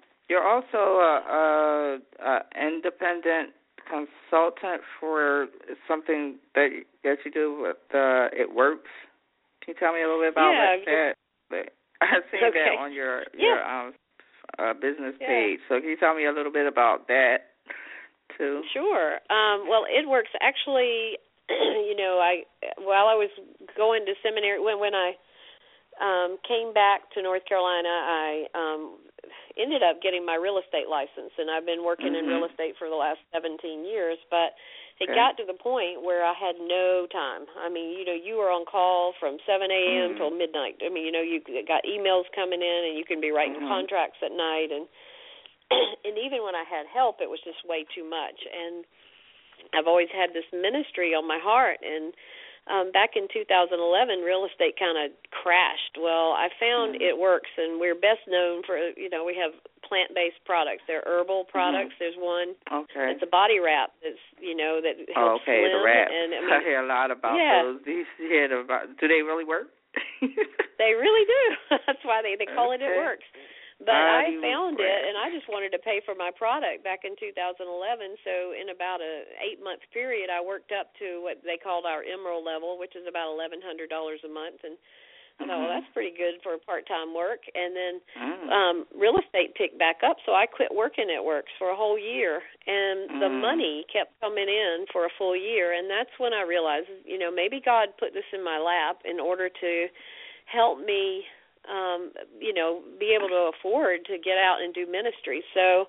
a independent consultant for something that you do with It Works. Can you tell me a little bit about that? I've seen that on your business page. So can you tell me a little bit about that too? Sure. Well, It Works actually, while I was going to seminary, when I came back to North Carolina, ended up getting my real estate license, and I've been working in real estate for the last 17 years, but it got to the point where I had no time. I mean, you were on call from 7 a.m. till midnight. I mean, you got emails coming in, and you can be writing contracts at night, and even when I had help, it was just way too much. And I've always had this ministry on my heart, and back in 2011, real estate kind of crashed. Well, I found it works, and we're best known for, we have plant-based products. They're herbal products. There's one that's a body wrap that's, that helps slim. The wrap. And, I hear a lot about those. Do they really work? They really do. That's why they call it works. But I found it, and I just wanted to pay for my product back in 2011. So in about a 8-month period, I worked up to what they called our Emerald level, which is about $1,100 a month. And I thought, well, that's pretty good for part-time work. And then real estate picked back up, so I quit working at Works for a whole year. And the money kept coming in for a full year. And that's when I realized, maybe God put this in my lap in order to help me be able to afford to get out and do ministry. So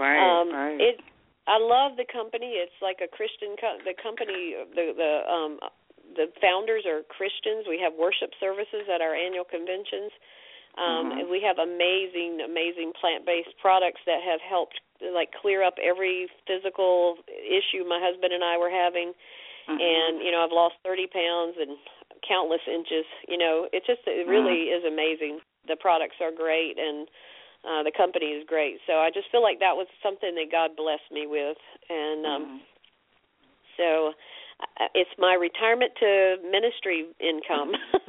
I love the company. It's like a Christian the company. The founders are Christians. We have worship services at our annual conventions. And we have amazing plant-based products that have helped clear up every physical issue my husband and I were having. And I've lost 30 pounds and countless inches. It really is amazing. The products are great, and the company is great. So I just feel like that was something that God blessed me with. And so it's my retirement to ministry income.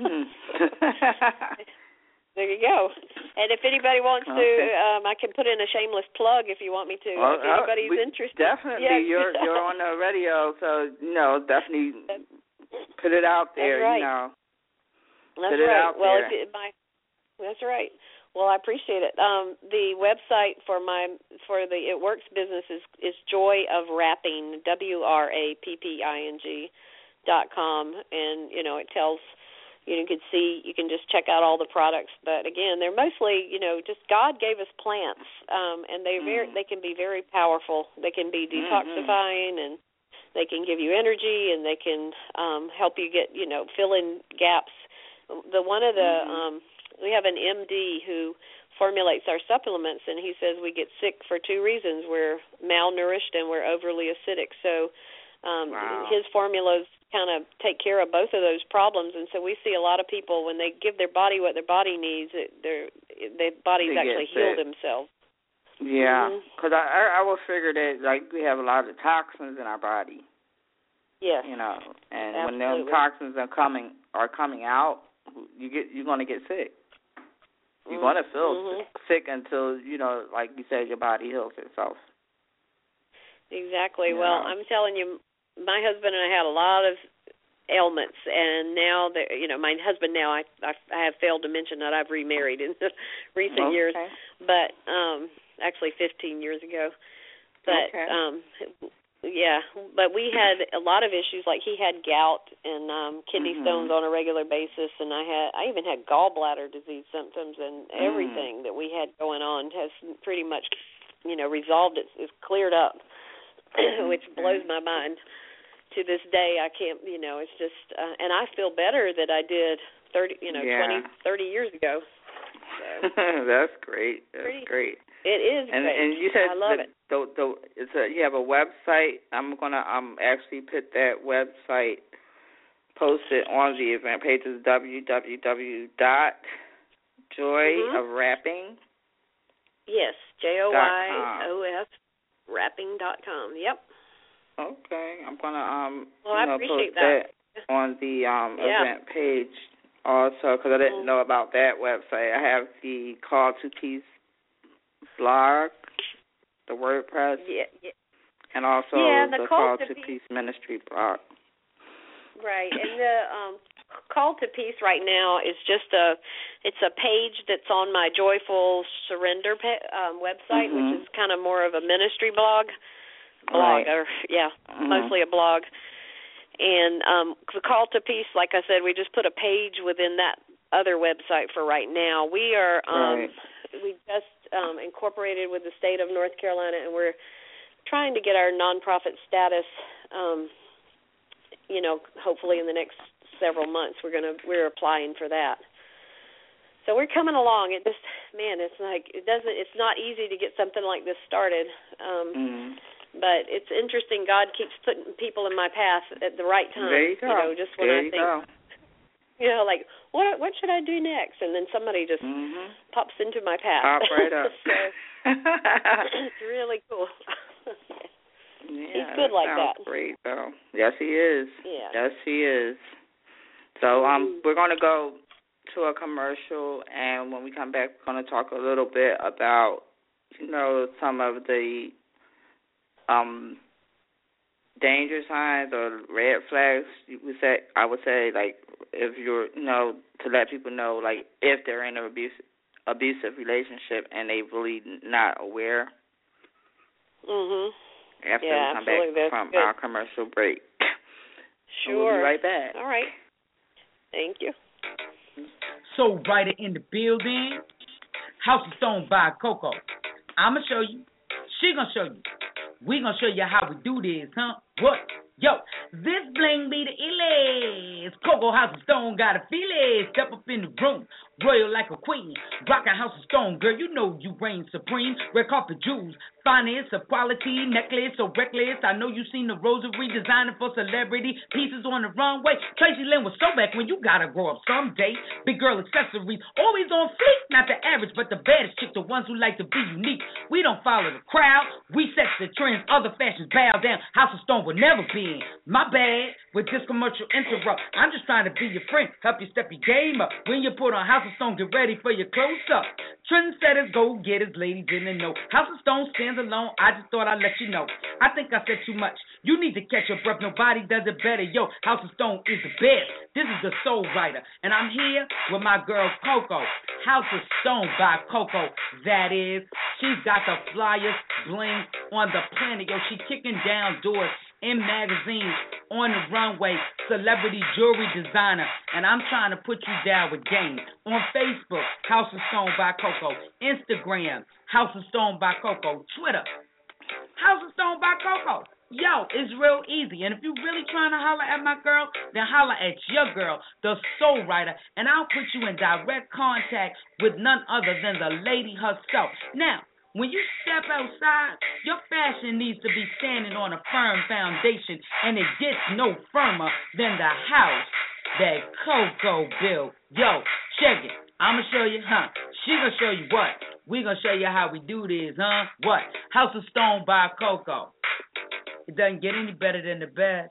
There you go. And if anybody wants to, I can put in a shameless plug if you want me to. If anybody's interested. Definitely. Yes. You're on the radio, so, definitely put it out there, That's right. Put it out there. That's right. Well, I appreciate it. The website for the It Works business is Joy of Wrapping, WRAPPING.com, and it tells you can just check out all the products. But again, they're mostly just God gave us plants, and they can be very powerful. They can be detoxifying, and they can give you energy, and they can help you get fill in gaps. We have an MD who formulates our supplements, and he says we get sick for two reasons. We're malnourished and we're overly acidic. So his formulas kind of take care of both of those problems. And so we see a lot of people, when they give their body what their body needs, their bodies actually heal themselves. Yeah, because I will figure that, we have a lot of toxins in our body. Yes. And absolutely. when those toxins are coming out, you're going to get sick. You're going to feel sick until, like you said, your body heals itself. Exactly. Yeah. Well, I'm telling you, my husband and I had a lot of ailments, and now that my husband now, I have failed to mention that I've remarried in the recent years, but actually 15 years ago. But but we had a lot of issues. Like he had gout and kidney stones on a regular basis, and I even had gallbladder disease symptoms, and everything that we had going on has pretty much resolved. It's cleared up, which blows my mind. To this day, I can't. It's just, and I feel better that I did 30 years ago. So. That's great. Great. It is great. And you said I love it. You have a website. I'm gonna actually put that website posted on the event page. Is www.joyofwrapping. Yes, JOYOF wrapping.com. Yep. Okay, I'm gonna I appreciate post that on the event page also, because I didn't know about that website. I have the Call to Peace blog, the WordPress, and also the Call to Peace Ministry blog. Right, and the Call to Peace right now is just it's a page that's on my Joyful Surrender website, which is kind of more of a ministry blog, mostly a blog. And the Call to Peace, like I said, we just put a page within that other website for right now. We are we just incorporated with the state of North Carolina, and we're trying to get our nonprofit status. Hopefully in the next several months, we're applying for that. So we're coming along. It's not easy to get something like this started. But it's interesting. God keeps putting people in my path at the right time. There you go. Just when I think, like, what should I do next? And then somebody just pops into my path. Pop right up. So it's really cool. Yeah, he's good like that. Great, though. Yes, he is. Yeah. Yes, he is. So we're going to go to a commercial, and when we come back, we're going to talk a little bit about, some of the danger signs or red flags. I would say, like, if you're, to let people know, like, if they're in an abusive relationship and they really not aware. After we come back from our commercial break. Sure. We'll be right back. All right. Thank you. Soul Writer in the building. House of Stone by Coco. I'ma show you. She gonna show you. We gonna show you how we do this, huh? What? Yo, this bling be the illest. Coco House of Stone got a feel it. Step up in the room, royal like a queen. Rockin' House of Stone, girl, you know you reign supreme. Red carpet jewels, finest of quality, necklace so reckless. I know you seen the rosary designing for celebrity pieces on the runway. Tracy Lynn was so back when you gotta grow up someday. Big girl accessories, always on fleek. Not the average, but the baddest chick, the ones who like to be unique. We don't follow the crowd, we set the trends. Other fashions bow down. House of Stone will never be in. My bad, with this commercial interrupt. I'm just trying to be your friend, help you step your game up. When you put on House of Stone, get ready for your close-up. Trendsetters, go-getters, ladies didn't know. House of Stone stands alone, I just thought I'd let you know. I think I said too much. You need to catch your breath, nobody does it better. Yo, House of Stone is the best. This is the Soul Writer, and I'm here with my girl Coco. House of Stone by Coco, that is. She's got the flyest bling on the planet. Yo, she kicking down doors in magazines, on the runway, celebrity jewelry designer, and I'm trying to put you down with game. On Facebook, House of Stone by Coco. Instagram, House of Stone by Coco. Twitter, House of Stone by Coco. Yo, it's real easy, and if you're really trying to holler at my girl, then holler at your girl, the Soul Writer, and I'll put you in direct contact with none other than the lady herself. Now, when you step outside, your fashion needs to be standing on a firm foundation, and it gets no firmer than the house that Coco built. Yo, check it. I'ma show you, huh? She gonna show you what? We gonna show you how we do this, huh? What? House of Stone by Coco. It doesn't get any better than the best.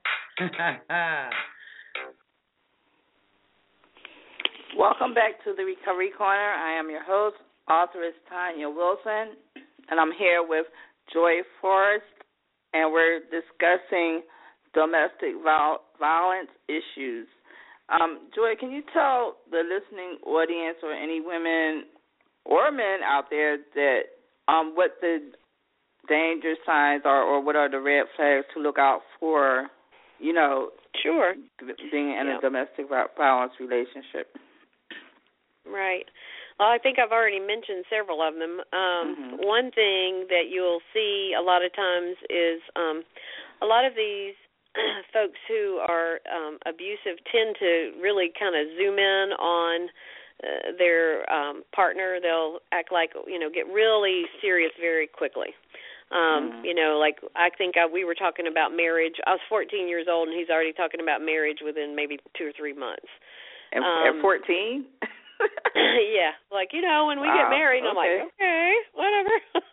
Welcome back to the Recovery Corner. I am your host, authoress Tanya Wilson, and I'm here with Joy Forrest, and we're discussing domestic violence issues. Joy, can you tell the listening audience or any women or men out there that what the danger signs are, or what are the red flags to look out for, Sure. being in a domestic violence relationship? Right. Well, I think I've already mentioned several of them. One thing that you'll see a lot of times is a lot of these folks who are abusive tend to really kind of zoom in on their partner. They'll act like, get really serious very quickly. Like I think we were talking about marriage. I was 14 years old, and he's already talking about marriage within maybe 2 or 3 months. At 14? Yeah, like, when we get married, I'm like, okay, whatever.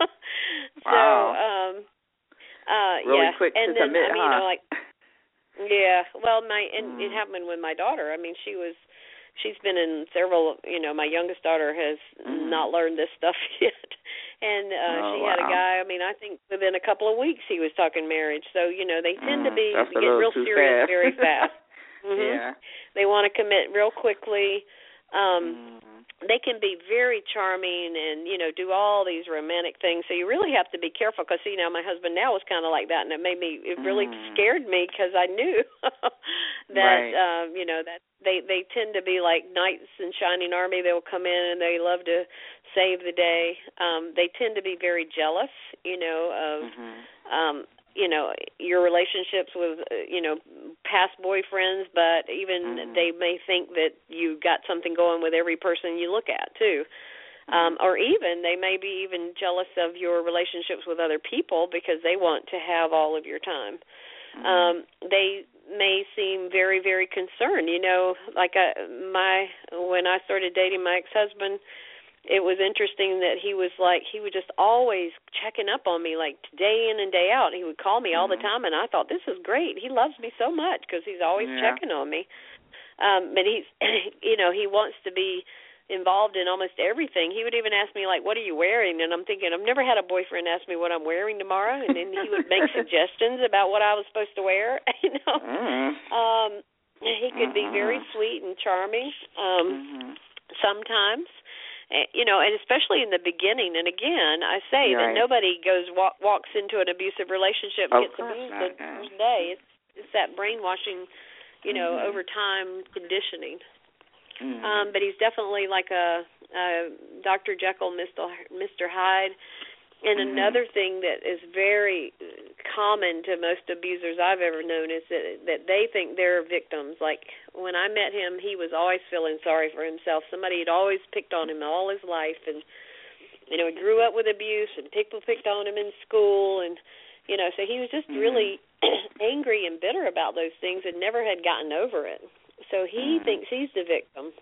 Wow. Really quick and to then, commit, huh? Well, it happened with my daughter. I mean, she's been in several, my youngest daughter has not learned this stuff yet. And she had a guy, I think within a couple of weeks he was talking marriage. So, they tend to get real serious very fast. Yeah. They want to commit real quickly. they can be very charming and, you know, do all these romantic things. So you really have to be careful because, you know, my husband now was kind of like that, and it really scared me because I knew that, you know, that they tend to be like knights in shining armor. They'll come in and they love to save the day. They tend to be very jealous, you know, of you know, your relationships with, you know, past boyfriends, but even they may think that you got something going with every person you look at, too. Or even they may be even jealous of your relationships with other people because they want to have all of your time. They may seem very, very concerned. You know, like when I started dating my ex-husband, it was interesting that he would just always checking up on me, like day in and day out. He would call me all the time, and I thought, this is great. He loves me so much because he's always checking on me. But he's, you know, he wants to be involved in almost everything. He would even ask me, like, what are you wearing? And I'm thinking, I've never had a boyfriend ask me what I'm wearing tomorrow, and then he would make suggestions about what I was supposed to wear, you know. He could be very sweet and charming sometimes. You know, and especially in the beginning. And again, I say that nobody walks into an abusive relationship and gets abused the first day. It's that brainwashing, you know, over time conditioning. But he's definitely like a Dr. Jekyll, Mr. Hyde. And another thing that is very common to most abusers I've ever known is that they think they're victims. Like when I met him, he was always feeling sorry for himself. Somebody had always picked on him all his life. And, you know, he grew up with abuse and people picked on him in school. And, you know, so he was just really angry and bitter about those things and never had gotten over it. So he thinks he's the victim.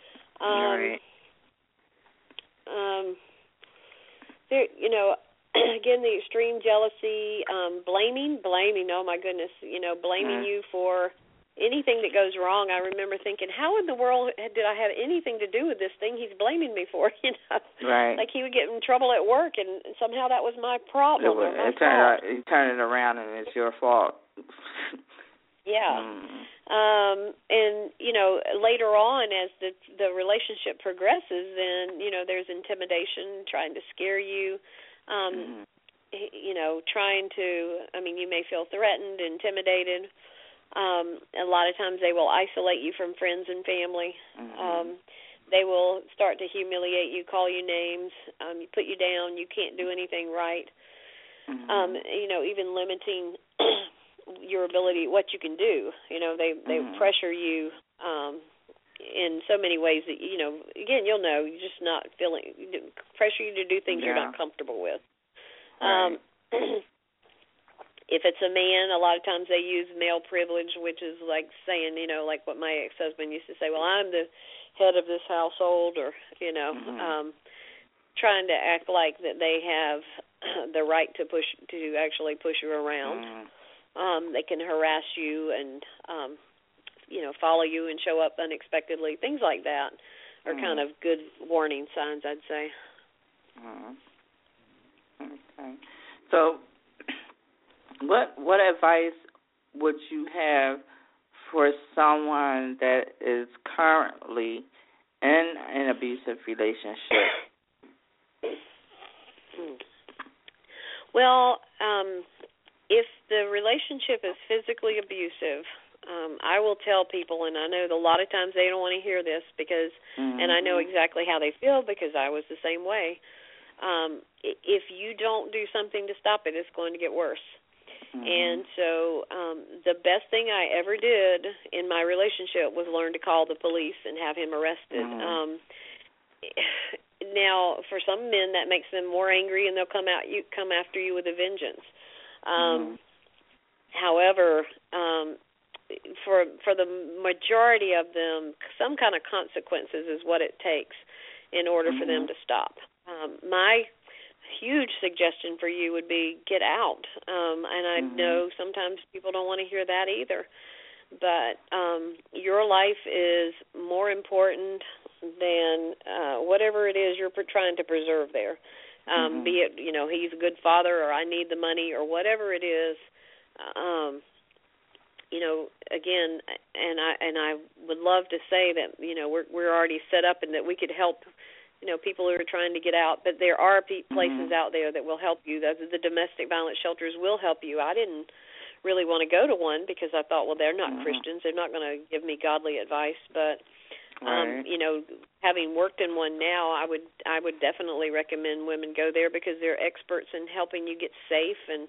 There, you know, again, the extreme jealousy, blaming, oh my goodness, you know, blaming you for anything that goes wrong. I remember thinking, how in the world did I have anything to do with this thing he's blaming me for, you know? Right. Like he would get in trouble at work and somehow that was my problem. You turn it around and it's your fault. Yeah. And, you know, later on as the relationship progresses, then, you know, there's intimidation, trying to scare you, you know, you may feel threatened, intimidated. A lot of times they will isolate you from friends and family. They will start to humiliate you, call you names, put you down, you can't do anything right. You know, even limiting your ability, what you can do. You know, they pressure you in so many ways that, you know, again, you'll know, you're just not pressure you to do things you're not comfortable with. Right. If it's a man, a lot of times they use male privilege, which is like saying, you know, like what my ex-husband used to say, well, I'm the head of this household, or, you know, trying to act like that they have the right to actually push you around. They can harass you and, you know, follow you and show up unexpectedly. Things like that are kind of good warning signs, I'd say. Okay. So what advice would you have for someone that is currently in an abusive relationship? Well, if the relationship is physically abusive, I will tell people, and I know that a lot of times they don't want to hear this because, and I know exactly how they feel because I was the same way. If you don't do something to stop it, it's going to get worse. And so the best thing I ever did in my relationship was learn to call the police and have him arrested. Now, for some men, that makes them more angry, and they'll come after you with a vengeance. However, for the majority of them, some kind of consequences is what it takes in order for them to stop. My huge suggestion for you would be get out. And I know sometimes people don't want to hear that either. But your life is more important than whatever it is you're trying to preserve there. Be it, you know, he's a good father or I need the money or whatever it is. again, and I would love to say that, we're already set up and that we could help, people who are trying to get out. But there are places out there that will help you. The domestic violence shelters will help you. I didn't really want to go to one because I thought, well, they're not Christians. They're not going to give me godly advice. But having worked in one now, I would definitely recommend women go there because they're experts in helping you get safe and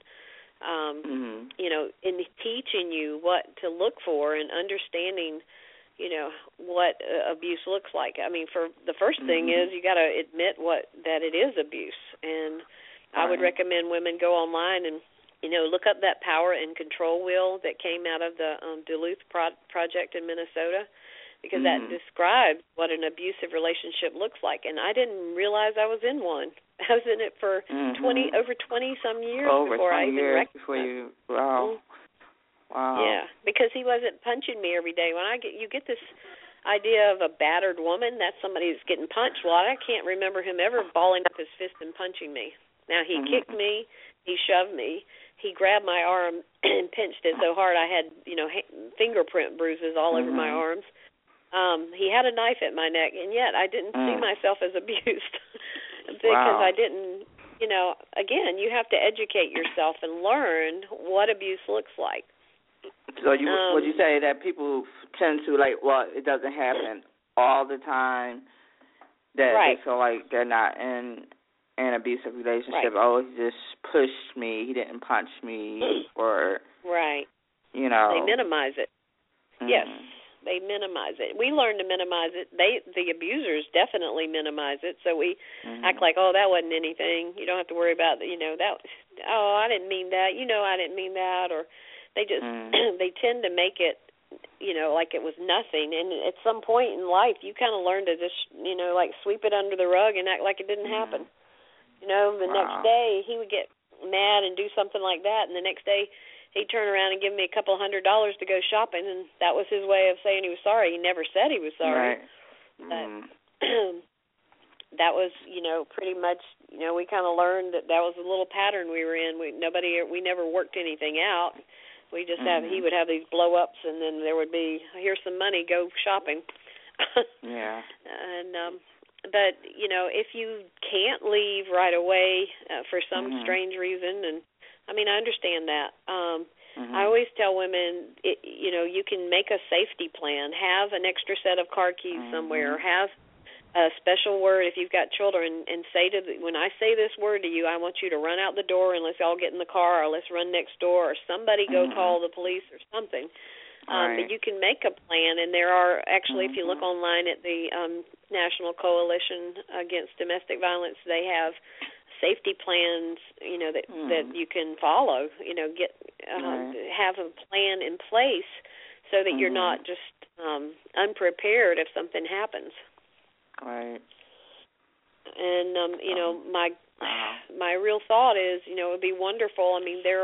in teaching you what to look for and understanding, what abuse looks like. I mean, for the first thing is you got to admit that it is abuse, and I would recommend women go online and look up that Power and Control wheel that came out of the Duluth project in Minnesota, because that describes what an abusive relationship looks like. And I didn't realize I was in one. I was in it for over 20-some years before I even recognized. Wow. Yeah, because he wasn't punching me every day. When you get this idea of a battered woman, that's somebody that's getting punched. Well, I can't remember him ever balling up his fist and punching me. Now, he kicked me, he shoved me, he grabbed my arm and pinched it so hard I had, fingerprint bruises all over my arms. He had a knife at my neck, and yet I didn't see myself as abused because I didn't, again, you have to educate yourself and learn what abuse looks like. So would you say that people tend to, it doesn't happen all the time, that they feel like they're not in an abusive relationship? Oh, he just pushed me, he didn't punch me, or... Right. They minimize it. Yes. They minimize it. We learn to minimize it. The abusers definitely minimize it. So we act like, oh, that wasn't anything. You don't have to worry about that. I didn't mean that. I didn't mean that. Or they just they tend to make it, like it was nothing. And at some point in life, you kind of learn to just, sweep it under the rug and act like it didn't happen. The next day he would get mad and do something like that, and the next day he'd turn around and give me a couple $100 to go shopping, and that was his way of saying he was sorry. He never said he was sorry. But that was, pretty much, we kind of learned that was a little pattern we were in. We never worked anything out. We just he would have these blow-ups, and then there would be, here's some money, go shopping. And, but, if you can't leave right away for some strange reason, and I understand that. I always tell women, you can make a safety plan. Have an extra set of car keys somewhere. Have a special word if you've got children, and when I say this word to you, I want you to run out the door and let's all get in the car, or let's run next door, or somebody go call the police or something. But you can make a plan, and there are actually, if you look online at the National Coalition Against Domestic Violence, they have safety plans, that you can follow. Have a plan in place so that you're not just unprepared if something happens. Right. And my real thought is, it would be wonderful.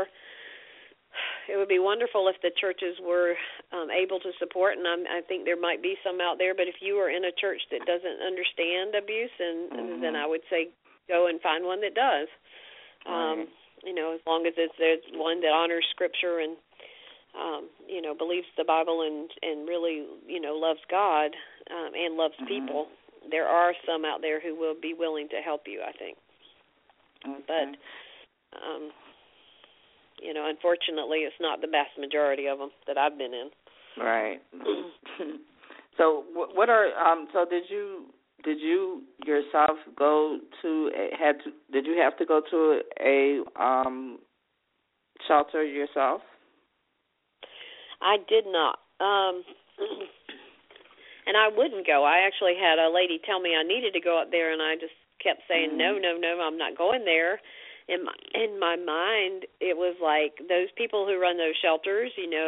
It would be wonderful if the churches were able to support, and I think there might be some out there. But if you are in a church that doesn't understand abuse, then I would say go and find one that does. As long as there's one that honors Scripture and believes the Bible and really loves God and loves people. There are some out there who will be willing to help you, I think. But unfortunately, it's not the vast majority of them that I've been in. Right. So what are so did you yourself go to did you have to go to a shelter yourself? I did not. And I wouldn't go. I actually had a lady tell me I needed to go up there, and I just kept saying, no, I'm not going there. In my mind, it was like those people who run those shelters,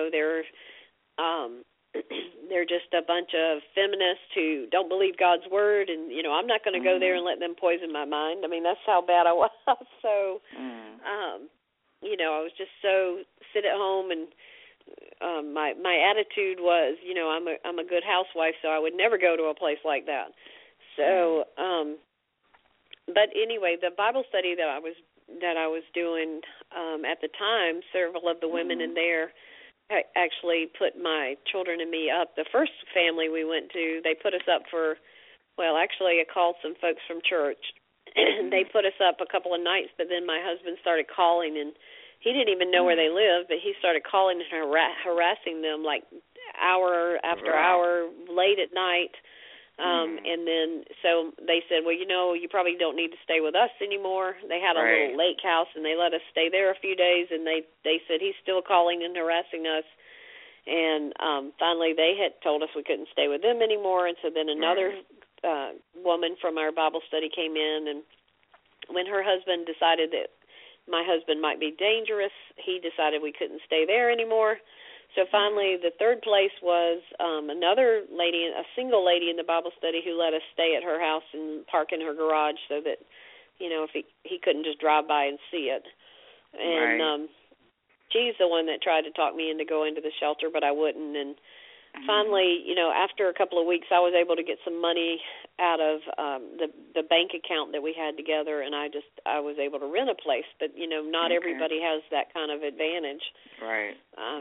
they're just a bunch of feminists who don't believe God's word, and, I'm not going to go there and let them poison my mind. That's how bad I was. So, I was just so sit at home, and my attitude was, I'm a good housewife, so I would never go to a place like that. So, but anyway, the Bible study that I was doing at the time, several of the women in there actually put my children and me up. The first family we went to, they put us up for, well, actually I called some folks from church. They put us up a couple of nights, but then my husband started calling, and he didn't even know where they lived, but he started calling and harassing them like hour after hour, late at night. And then so they said, well, you know, you probably don't need to stay with us anymore. They had a little lake house, and they let us stay there a few days, and they said he's still calling and harassing us. And finally they had told us we couldn't stay with them anymore, and so then another woman from our Bible study came in, and when her husband decided that my husband might be dangerous, he decided we couldn't stay there anymore. So finally, the third place was another lady, a single lady in the Bible study who let us stay at her house and park in her garage so that, you know, if he couldn't just drive by and see it. And she's the one that tried to talk me into going to the shelter, but I wouldn't. And finally, you know, after a couple of weeks, I was able to get some money out of the bank account that we had together, and I was able to rent a place. But, you know, not everybody has that kind of advantage. Right.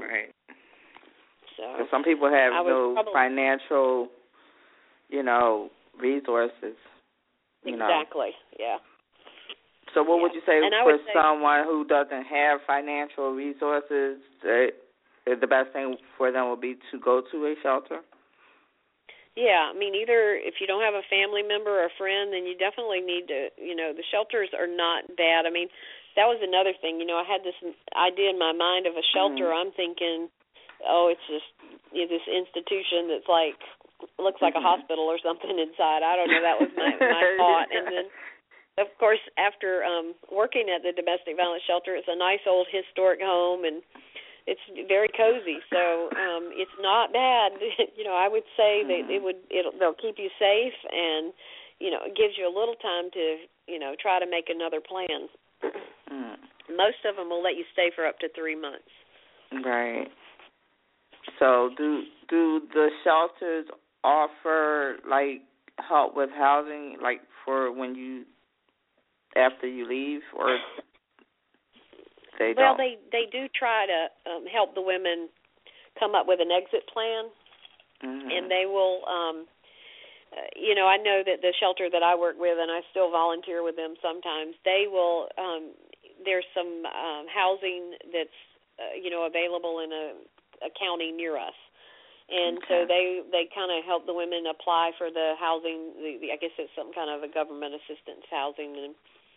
So some people have no financial, you know, resources. Exactly. Yeah. So what would you say for someone who doesn't have financial resources? The best thing for them would be to go to a shelter? Yeah, I mean, either if you don't have a family member or a friend, then you definitely need to, you know, the shelters are not bad. I mean, that was another thing. You know, I had this idea in my mind of a shelter. I'm thinking, oh, it's just this institution that's like, looks like a hospital or something inside. I don't know. That was my thought. And then, of course, after working at the domestic violence shelter, it's a nice old historic home, and it's very cozy, so it's not bad. You know, I would say that they'll keep you safe, and you know, it gives you a little time to, you know, try to make another plan. Most of them will let you stay for up to 3 months. Right. So, do the shelters offer like help with housing, like for after you leave, or? Well, they do try to help the women come up with an exit plan, and they will, you know, I know that the shelter that I work with, and I still volunteer with them sometimes, they will, there's some housing that's, you know, available in a county near us. And so they kind of help the women apply for the housing, I guess it's some kind of a government assistance housing, and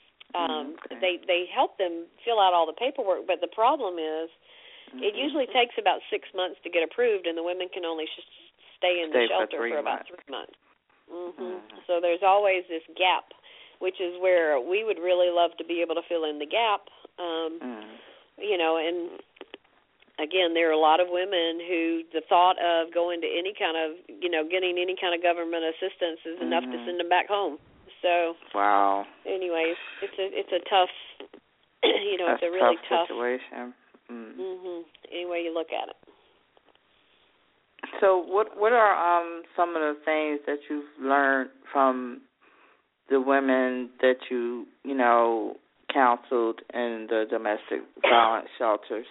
they help them fill out all the paperwork, but the problem is it usually takes about 6 months to get approved, and the women can only stay in the shelter for about 3 months. So there's always this gap, which is where we would really love to be able to fill in the gap. You know, and again, there are a lot of women who the thought of going to any kind of, you know, getting any kind of government assistance is enough to send them back home. So, anyways, it's a tough, you know, it's a really tough situation. Any way you look at it. So, what are some of the things that you've learned from the women that you know counseled in the domestic violence shelters?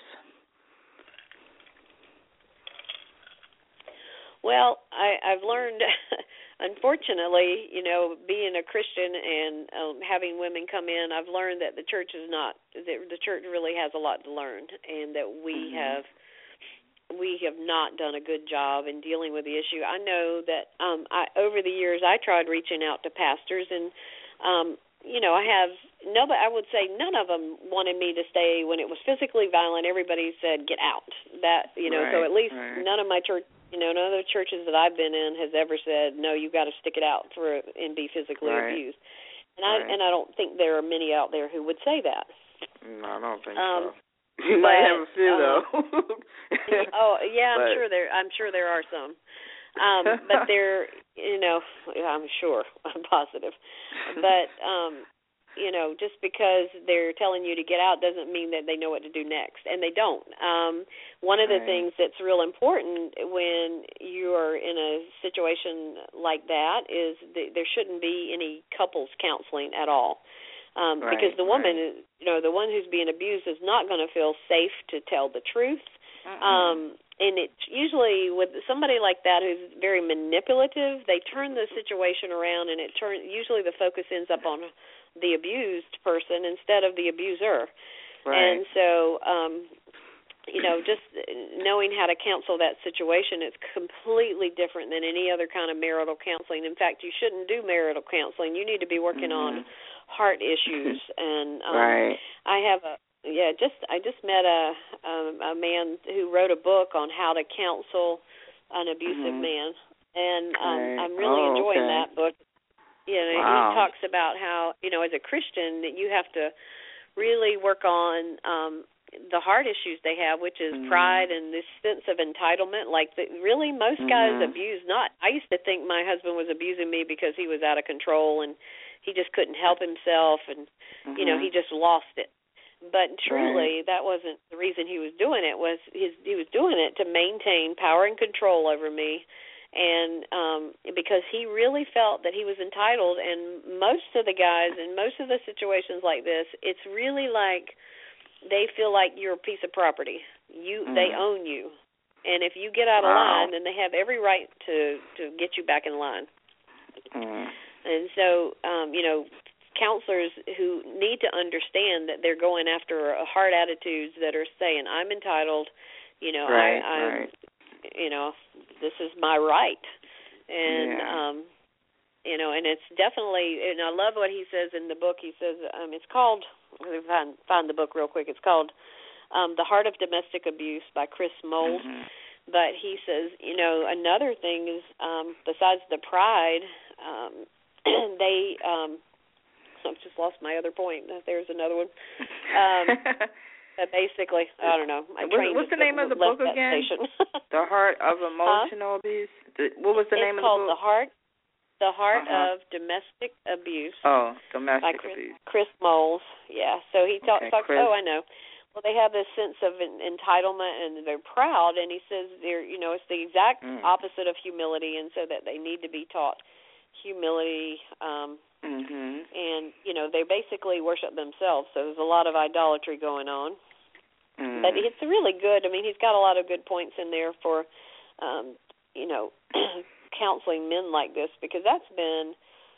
Well, I've learned, unfortunately, you know, being a Christian and having women come in, I've learned that the church really has a lot to learn, and that we have not done a good job in dealing with the issue. I know that over the years I tried reaching out to pastors, and you know, I would say none of them wanted me to stay when it was physically violent. Everybody said, get out. That, you know, so at least none of my church, you know, none of the churches that I've been in has ever said, no, you've got to stick it out and be physically abused. And I don't think there are many out there who would say that. No, I don't think so. You might have a few though. I'm sure there are some. But they're, you know, I'm sure, I'm positive. But, you know, just because they're telling you to get out doesn't mean that they know what to do next, and they don't. One of the things that's real important when you are in a situation like that is there shouldn't be any couples counseling at all. Because the woman, you know, the one who's being abused is not going to feel safe to tell the truth. And it's usually with somebody like that who's very manipulative, they turn the situation around, and usually the focus ends up on the abused person instead of the abuser. Right. And so, just knowing how to counsel that situation, it's completely different than any other kind of marital counseling. In fact, you shouldn't do marital counseling. You need to be working on heart issues. And right. I just met a man who wrote a book on how to counsel an abusive man, and I'm really enjoying that book. He talks about how, as a Christian, that you have to really work on the heart issues they have, which is pride and this sense of entitlement. Like, really, most guys abuse I used to think my husband was abusing me because he was out of control and he just couldn't help himself, and he just lost it. But truly, that wasn't the reason he was doing it. He was doing it to maintain power and control over me, and because he really felt that he was entitled. And most of the guys in most of the situations like this, it's really like they feel like you're a piece of property. They own you, and if you get out of line, then they have every right to get you back in line. And so, counselors who need to understand that they're going after hard attitudes that are saying, I'm entitled, I'm this is my right. And, and it's definitely, and I love what he says in the book. He says, it's called, let me find the book real quick. It's called The Heart of Domestic Abuse by Chris Moles. But he says, another thing is, besides the pride, I've just lost my other point. There's another one. Basically, I don't know. What's the name of the book again? The Heart of Emotional Abuse. What was the name of the book? It's called The Heart of Domestic Abuse. Oh, Domestic Abuse. Chris Moles. Yeah. So he talks. Chris. Oh, I know. Well, they have this sense of entitlement, and they're proud. And he says it's the exact opposite of humility, and so that they need to be taught humility. And, they basically worship themselves, so there's a lot of idolatry going on. But it's really good. I mean, he's got a lot of good points in there for, counseling men like this, because that's been,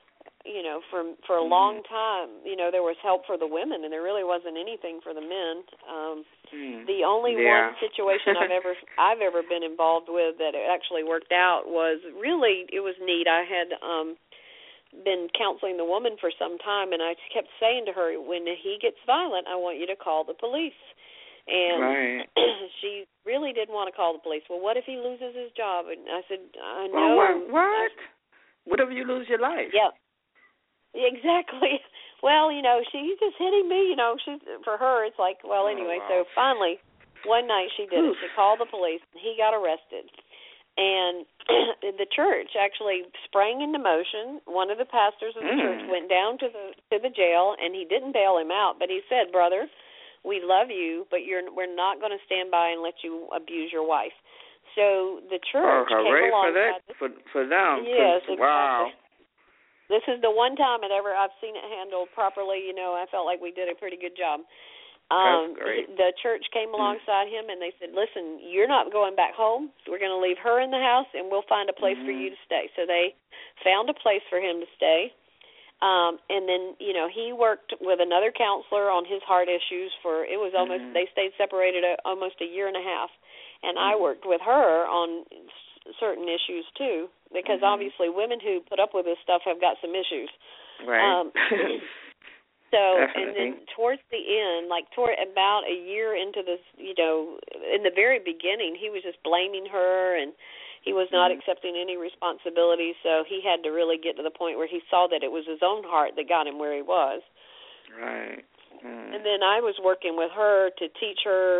for a long time, there was help for the women, and there really wasn't anything for the men. The only one situation I've ever been involved with that it actually worked out was it was neat. I had been counseling the woman for some time, and I kept saying to her, when he gets violent, I want you to call the police. And she really didn't want to call the police. Well, what if he loses his job? And I said, I know. What? What if you lose your life? Yeah, exactly. Well, she's just hitting me. For her, it's like, well, anyway. So finally, one night she did it. She called the police, and he got arrested. And the church actually sprang into motion. One of the pastors of the church went down to the jail, and he didn't bail him out, but he said, "Brother, we love you, but we're not going to stand by and let you abuse your wife." So the church came along. For them. Yes, exactly. Wow. This is the one time I've seen it handled properly. I felt like we did a pretty good job. That's great. The church came alongside him, and they said, listen, you're not going back home. We're going to leave her in the house, and we'll find a place for you to stay. So they found a place for him to stay. And then, he worked with another counselor on his heart issues it was almost, they stayed separated almost a year and a half. And I worked with her on certain issues, too, because obviously women who put up with this stuff have got some issues. Right. So, and then towards the end, toward about a year into this, in the very beginning, he was just blaming her, and he was not accepting any responsibility. So he had to really get to the point where he saw that it was his own heart that got him where he was. Right. And then I was working with her to teach her,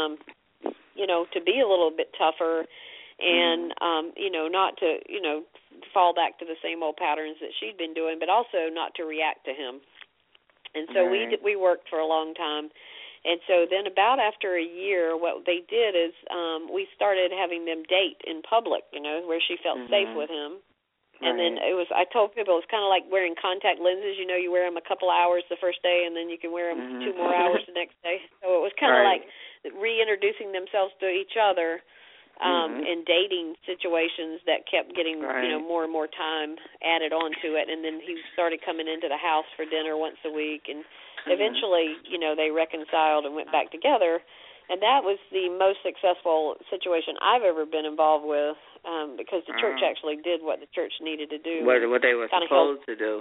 to be a little bit tougher, and not to, fall back to the same old patterns that she'd been doing, but also not to react to him. And so we worked for a long time. And so then about after a year, what they did is we started having them date in public, where she felt safe with him. And then I told people it's kind of like wearing contact lenses. You wear them a couple hours the first day, and then you can wear them 2 more hours the next day. So it was kind of like reintroducing themselves to each other in dating situations that kept getting, more and more time added onto it. And then he started coming into the house for dinner once a week. And eventually, they reconciled and went back together. And that was the most successful situation I've ever been involved with, because the church actually did what the church needed to do. What they were supposed to do.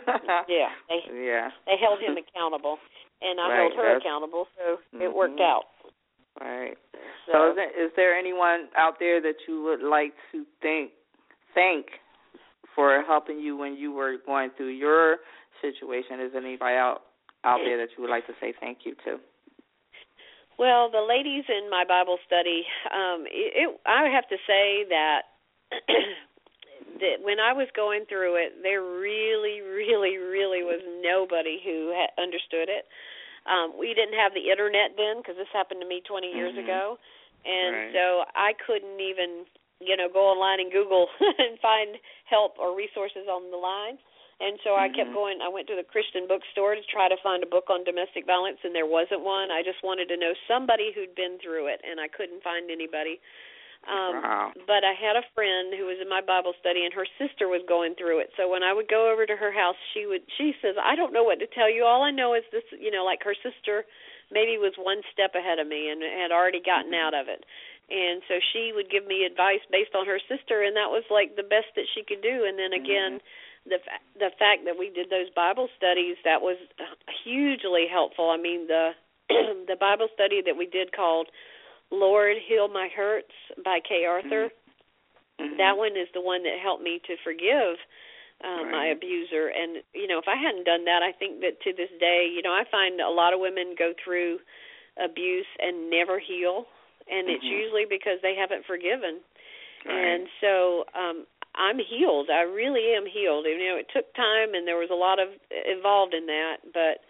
They held him accountable, and I held her accountable, so it worked out. Right. So is there anyone out there that you would like to thank for helping you when you were going through your situation? Is there anybody out there that you would like to say thank you to? Well, the ladies in my Bible study, I have to say that that when I was going through it, there really, really, really was nobody who understood it. We didn't have the Internet then, because this happened to me 20 years ago, and so I couldn't even, go online and Google and find help or resources on the line. And so I kept going. I went to the Christian bookstore to try to find a book on domestic violence, and there wasn't one. I just wanted to know somebody who'd been through it, and I couldn't find anybody. But I had a friend who was in my Bible study, and her sister was going through it. So when I would go over to her house, she says, I don't know what to tell you. All I know is this, like her sister maybe was one step ahead of me and had already gotten out of it. And so she would give me advice based on her sister, and that was like the best that she could do. And then again, the fact that we did those Bible studies, that was hugely helpful. I mean, the Bible study that we did called Lord, Heal My Hurts by Kay Arthur, that one is the one that helped me to forgive my abuser. And, if I hadn't done that, I think that to this day, I find a lot of women go through abuse and never heal, and it's usually because they haven't forgiven. And so I'm healed. I really am healed. It took time, and there was a lot of involved in that, but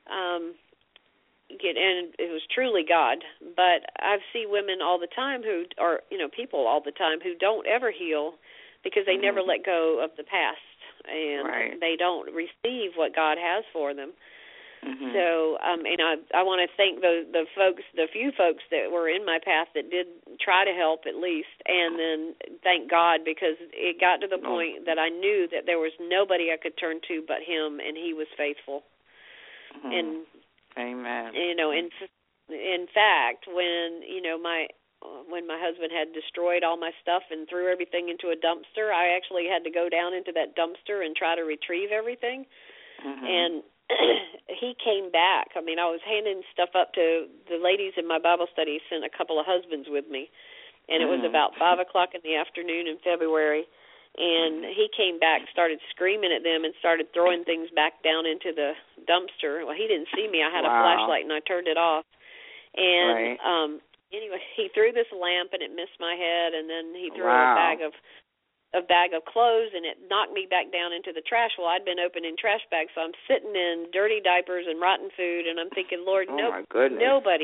and it was truly God. But I see women all the time who are, people all the time who don't ever heal because they never let go of the past, and they don't receive what God has for them. So, and I want to thank the few folks that were in my path that did try to help at least, and then thank God, because it got to the point that I knew that there was nobody I could turn to but Him, and He was faithful. And amen. In fact, when my husband had destroyed all my stuff and threw everything into a dumpster, I actually had to go down into that dumpster and try to retrieve everything. And he came back. I mean, I was handing stuff up to the ladies in my Bible study, sent a couple of husbands with me, and it was about 5 o'clock in the afternoon in February, and he came back, started screaming at them, and started throwing things back down into the dumpster. Well, he didn't see me. I had a flashlight, and I turned it off. And anyway, he threw this lamp, and it missed my head, and then he threw a bag of clothes, and it knocked me back down into the trash. Well, I'd been opening trash bags, so I'm sitting in dirty diapers and rotten food, and I'm thinking, Lord, nobody.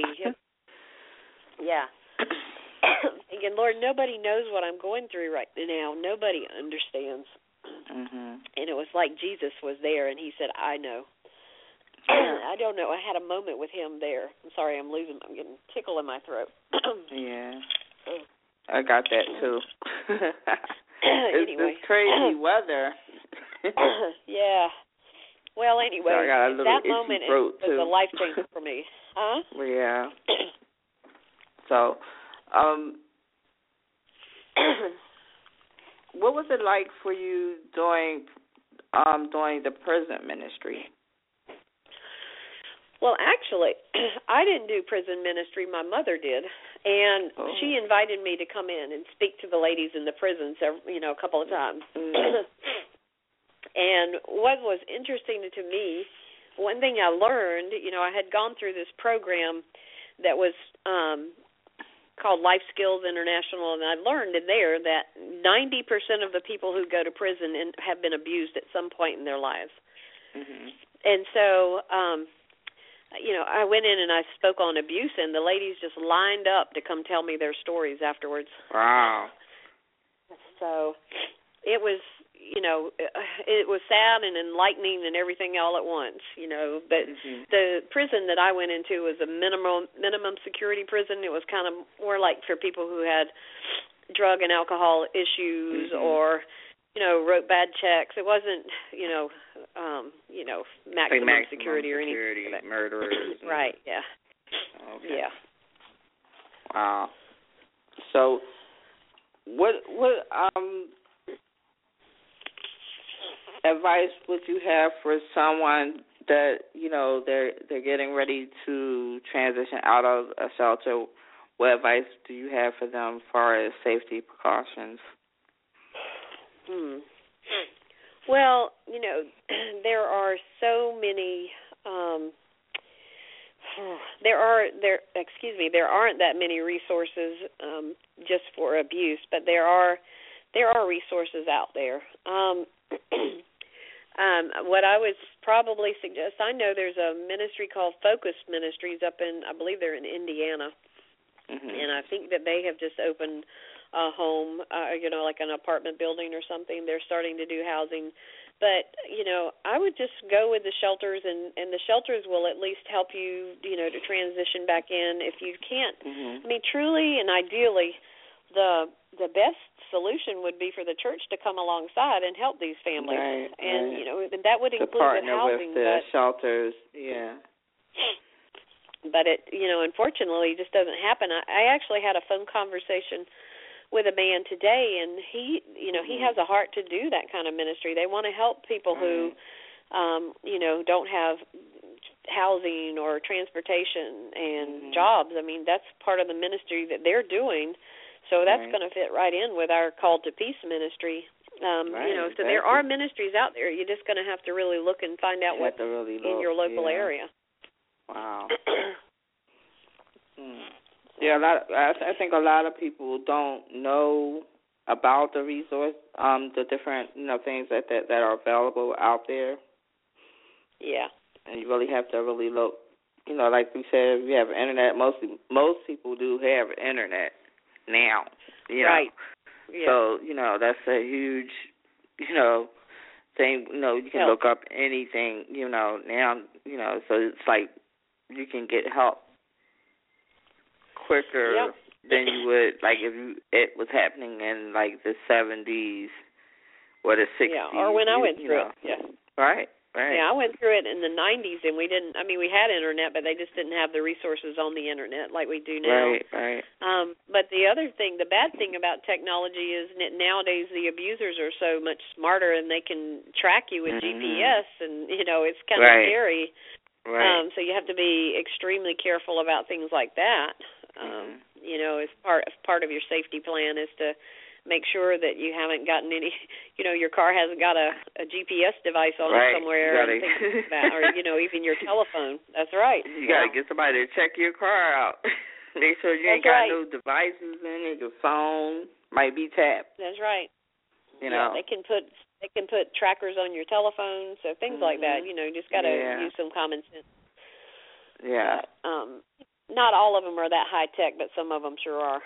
Thinking, Lord, nobody knows what I'm going through right now. Nobody understands. And it was like Jesus was there, and He said, I know. I don't know. I had a moment with Him there. I'm sorry, I'm getting a tickle in my throat. I got that too. Anyway. It's crazy weather. Well, anyway, that moment was a life changer for me. Yeah. So, what was it like for you doing the prison ministry? Well, actually, I didn't do prison ministry. My mother did, and she invited me to come in and speak to the ladies in the prisons, a couple of times. And what was interesting to me, one thing I learned, I had gone through this program that was called Life Skills International, and I learned in there that 90% of the people who go to prison have been abused at some point in their lives. And so I went in and I spoke on abuse, and the ladies just lined up to come tell me their stories afterwards. Wow. So it was, it was sad and enlightening and everything all at once, But the prison that I went into was a minimum security prison. It was kind of more like for people who had drug and alcohol issues or, wrote bad checks. It wasn't, maximum security or anything. Murderers. Right, yeah. Okay. Yeah. Wow. So what advice would you have for someone that, they're getting ready to transition out of a shelter? What advice do you have for them as far as safety precautions? Well, there are so many there aren't that many resources just for abuse, but there are resources out there. What I would probably suggest, I know there's a ministry called Focus Ministries up in, I believe they're in Indiana, and I think that they have just opened a home, like an apartment building or something. They're starting to do housing. But, I would just go with the shelters, and the shelters will at least help you, to transition back in. If you can't, I mean, truly and ideally, the best solution would be for the church to come alongside and help these families. Right, and, that would include the housing. With the shelters, yeah. But it, unfortunately, just doesn't happen. I actually had a phone conversation with a man today, and he has a heart to do that kind of ministry. They want to help people who, don't have housing or transportation and jobs. I mean, that's part of the ministry that they're doing. So that's going to fit right in with our Call to Peace ministry. So there are ministries out there. You're just going to have to really look and find out what's in your local area. Wow. Yeah, I think a lot of people don't know about the resource, the different things that are available out there. Yeah. And you really have to really look. Like we said, we have internet. Most people do have internet now. Right. Yeah. So that's a huge thing. You can look up anything. Now. So it's like you can get help quicker than you would, like, if it was happening in, like, the 70s or the 60s. Yeah, or when I went through it, Right. Yeah, I went through it in the 90s, and we had internet, but they just didn't have the resources on the internet like we do now. Right. But the other thing, the bad thing about technology is that nowadays the abusers are so much smarter, and they can track you with GPS, and, it's kind of scary. Right. So you have to be extremely careful about things like that. As part of your safety plan is to make sure that you haven't gotten any, your car hasn't got a GPS device on it somewhere, and things like that, or even your telephone. That's right. You got to get somebody to check your car out. Make sure you ain't got no devices in it. Your phone might be tapped. That's right. Yeah, they can put trackers on your telephone, so things like that. You just got to use some common sense. Yeah. But, not all of them are that high tech, but some of them sure are.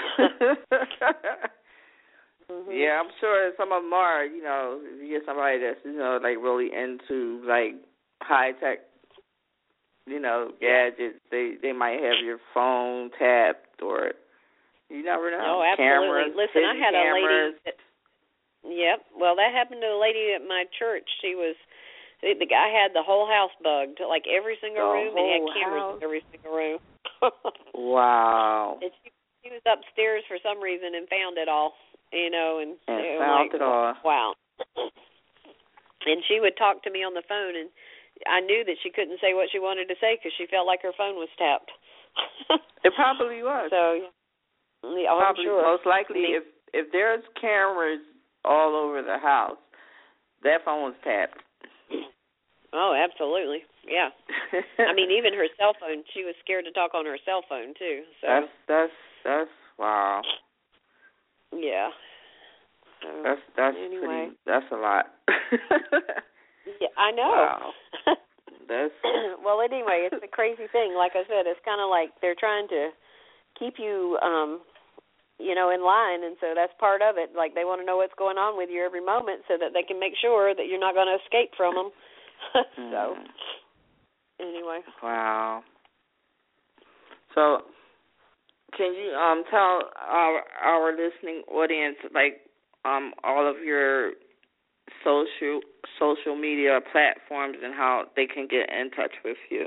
Yeah, I'm sure some of them are. If you get somebody that's like really into like high tech, gadgets, they might have your phone tapped, or you never know. Oh, absolutely. Cameras, listen, I had cameras. a lady. Well, that happened to a lady at my church. The guy had the whole house bugged, like every single room, and he had cameras in every single room. Wow. And she was upstairs for some reason and found it all, and found it all. Wow. And she would talk to me on the phone, and I knew that she couldn't say what she wanted to say because she felt like her phone was tapped. It probably was. So, I'm sure. Most likely, if there's cameras all over the house, that phone was tapped. Oh, absolutely. Yeah. Even her cell phone, she was scared to talk on her cell phone too. So that's wow. Yeah. That's anyway. That's a lot. Yeah, I know. Wow. That's well, anyway, it's a crazy thing. Like I said, it's kind of like they're trying to keep you in line, and so that's part of it. Like, they want to know what's going on with you every moment so that they can make sure that you're not going to escape from them. So, anyway. Wow. So, can you tell our listening audience, like, all of your social media platforms and how they can get in touch with you?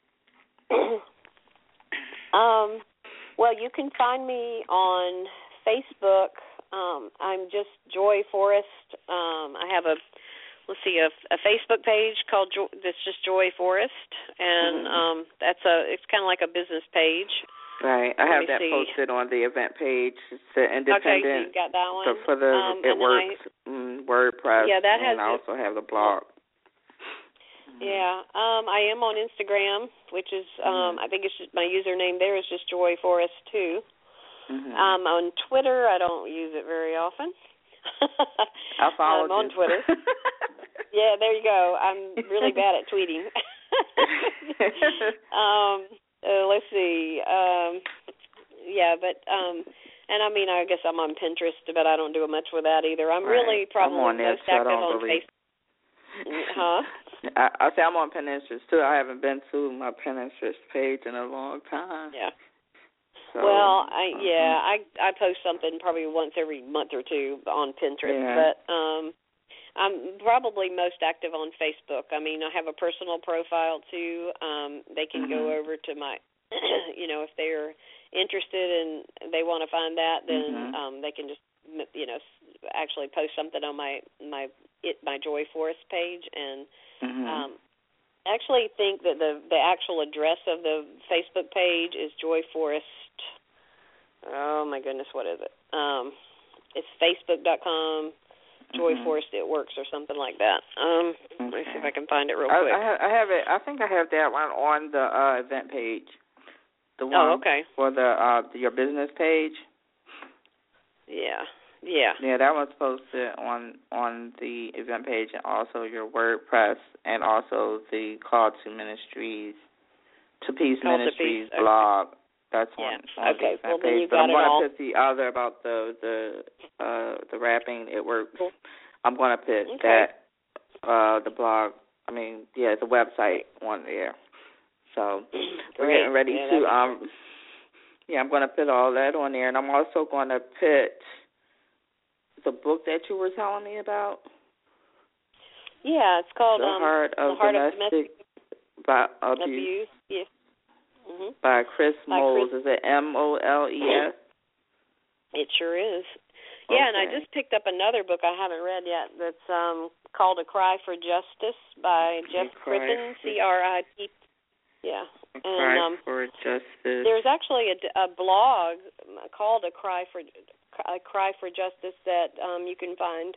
Well, you can find me on Facebook. I'm just Joy Forrest. I have a Facebook page called that's just Joy Forrest, and it's kind of like a business page. Right, I have that posted on the event page. It's the independent. Okay, so you got that one. So for the It Works WordPress. Yeah, that has. And I also have the blog. Yeah, I am on Instagram, which is I think it's just, my username there is just Joy Forrest too. On Twitter, I don't use it very often. I follow I'm on Twitter. Yeah, there you go. I'm really bad at tweeting. Let's see. And I mean, I guess I'm on Pinterest, but I don't do much with that either. I'm really probably most active on Facebook. Huh? I say I'm on Pinterest too. I haven't been to my Pinterest page in a long time. Yeah. So, well, I post something probably once every month or two on Pinterest, but I'm probably most active on Facebook. I mean, I have a personal profile too. They can go over to my, if they're interested and they want to find that, then they can just, actually post something on my Joy Forrest page, and actually think that the actual address of the Facebook page is Joy Forrest. Oh my goodness, what is it? It's facebook.com. Joy Forrest It Works or something like that. Let me see if I can find it real quick. I have it. I think I have that one on the event page. The one for your business page. Yeah, that one's posted on the event page, and also your WordPress, and also the Call to Ministries, to Peace Ministries blog. That's on the event page. Then you but got I'm going to put the other about the rapping. It works. I'm going to put that the blog. I mean, the website on there. So we're getting ready to I'm going to put all that on there, and I'm also going to put the book that you were telling me about. Yeah, it's called The Heart of Domestic Abuse. Yes. By Chris Moles. Is it Moles? It sure is. Yeah, and I just picked up another book I haven't read yet that's called A Cry for Justice by Jeff Crippen, CRIP. Yeah. A Cry for Justice. There's actually a blog called A Cry for Justice that you can find.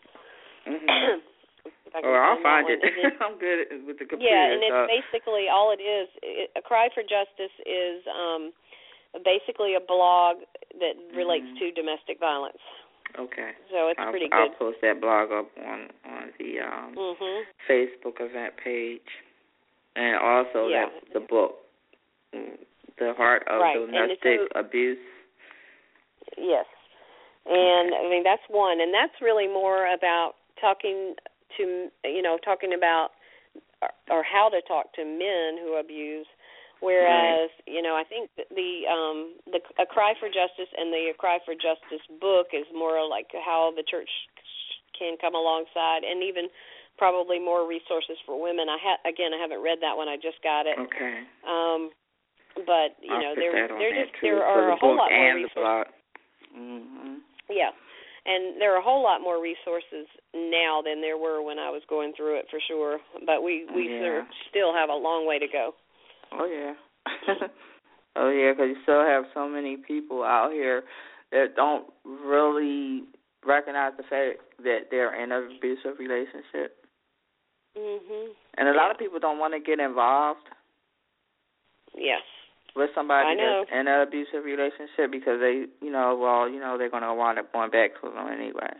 I'll find it. I'm good with the computer. Yeah, and it's basically all it is. A Cry for Justice is basically a blog that relates to domestic violence. Okay. So it's pretty good. I'll post that blog up on the Facebook event page, and also the book, The Heart of Domestic Abuse. Yes. And I mean, that's one, and that's really more about talking about or how to talk to men who abuse. Whereas, I think the A Cry for Justice and the A Cry for Justice book is more like how the church can come alongside, and even probably more resources for women. I haven't read that one. I just got it. Okay. But there are a whole lot more resources. Yeah. And there are a whole lot more resources now than there were when I was going through it, for sure. But we still have a long way to go. Oh, yeah. Because you still have so many people out here that don't really recognize the fact that they're in an abusive relationship. And a lot of people don't want to get involved. Yes. With somebody that's in an abusive relationship because they, they're going to wind up going back to them anyway.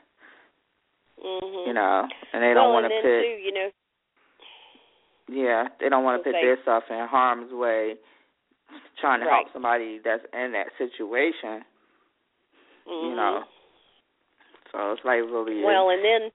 And they don't want to put... Yeah, they don't want to put their stuff in harm's way trying to help somebody that's in that situation. you know. So it's like really. Well, and then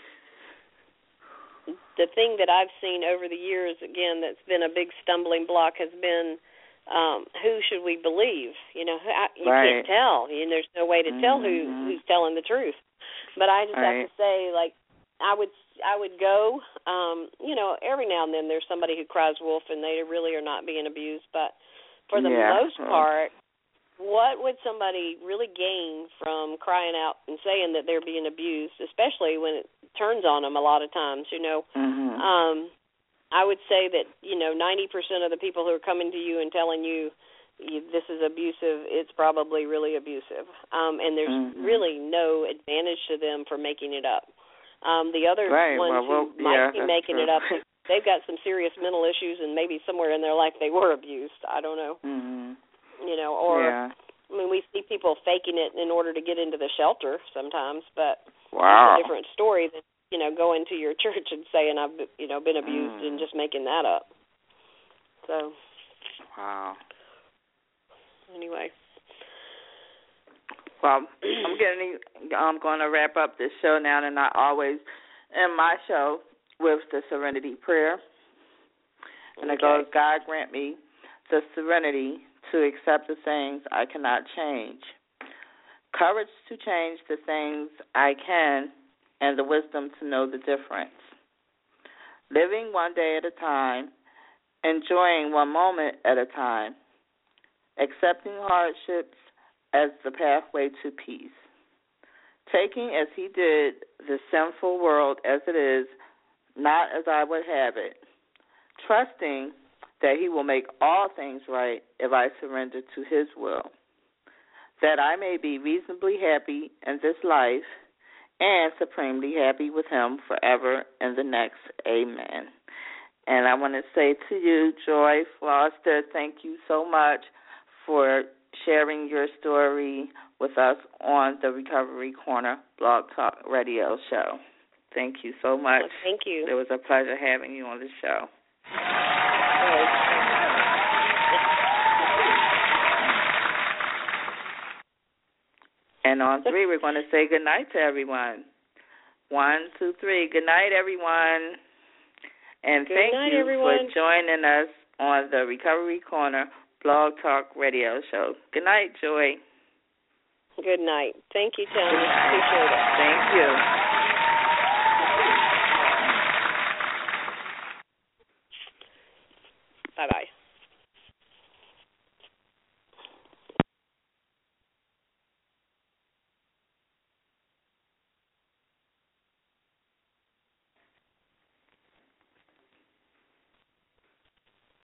the thing that I've seen over the years, again, that's been a big stumbling block has been who should we believe? You know, you can't tell. There's no way to tell who's telling the truth. But I just have to say, like, I would go, every now and then there's somebody who cries wolf and they really are not being abused. But for the most part, what would somebody really gain from crying out and saying that they're being abused, especially when it turns on them a lot of times, I would say that, 90% of the people who are coming to you and telling you this is abusive, it's probably really abusive. And there's really no advantage to them for making it up. The other ones who might be making it up, they've got some serious mental issues and maybe somewhere in their life they were abused. I don't know. I mean, we see people faking it in order to get into the shelter sometimes, but it's a different story than, going to your church and saying I've, been abused and just making that up. So. Wow. Anyway. Well, I'm going to wrap up this show now, and I always end my show with the Serenity Prayer. And it goes, God grant me the serenity to accept the things I cannot change, courage to change the things I can, and the wisdom to know the difference. Living one day at a time, enjoying one moment at a time, accepting hardships as the pathway to peace, taking as he did the sinful world as it is, not as I would have it, trusting that he will make all things right if I surrender to his will, that I may be reasonably happy in this life and supremely happy with him forever in the next. Amen. And I want to say to you, Joy Foster, thank you so much for sharing your story with us on the Recovery Corner Blog Talk Radio show. Thank you so much. Well, thank you. It was a pleasure having you on the show. And on 3, we're going to say good night to everyone. 1, 2, 3. Good night, everyone. And thank you for joining us on the Recovery Corner Blog Talk Radio show. Good night, Joy. Good night. Thank you, Tony. Appreciate it. Thank you. Bye-bye.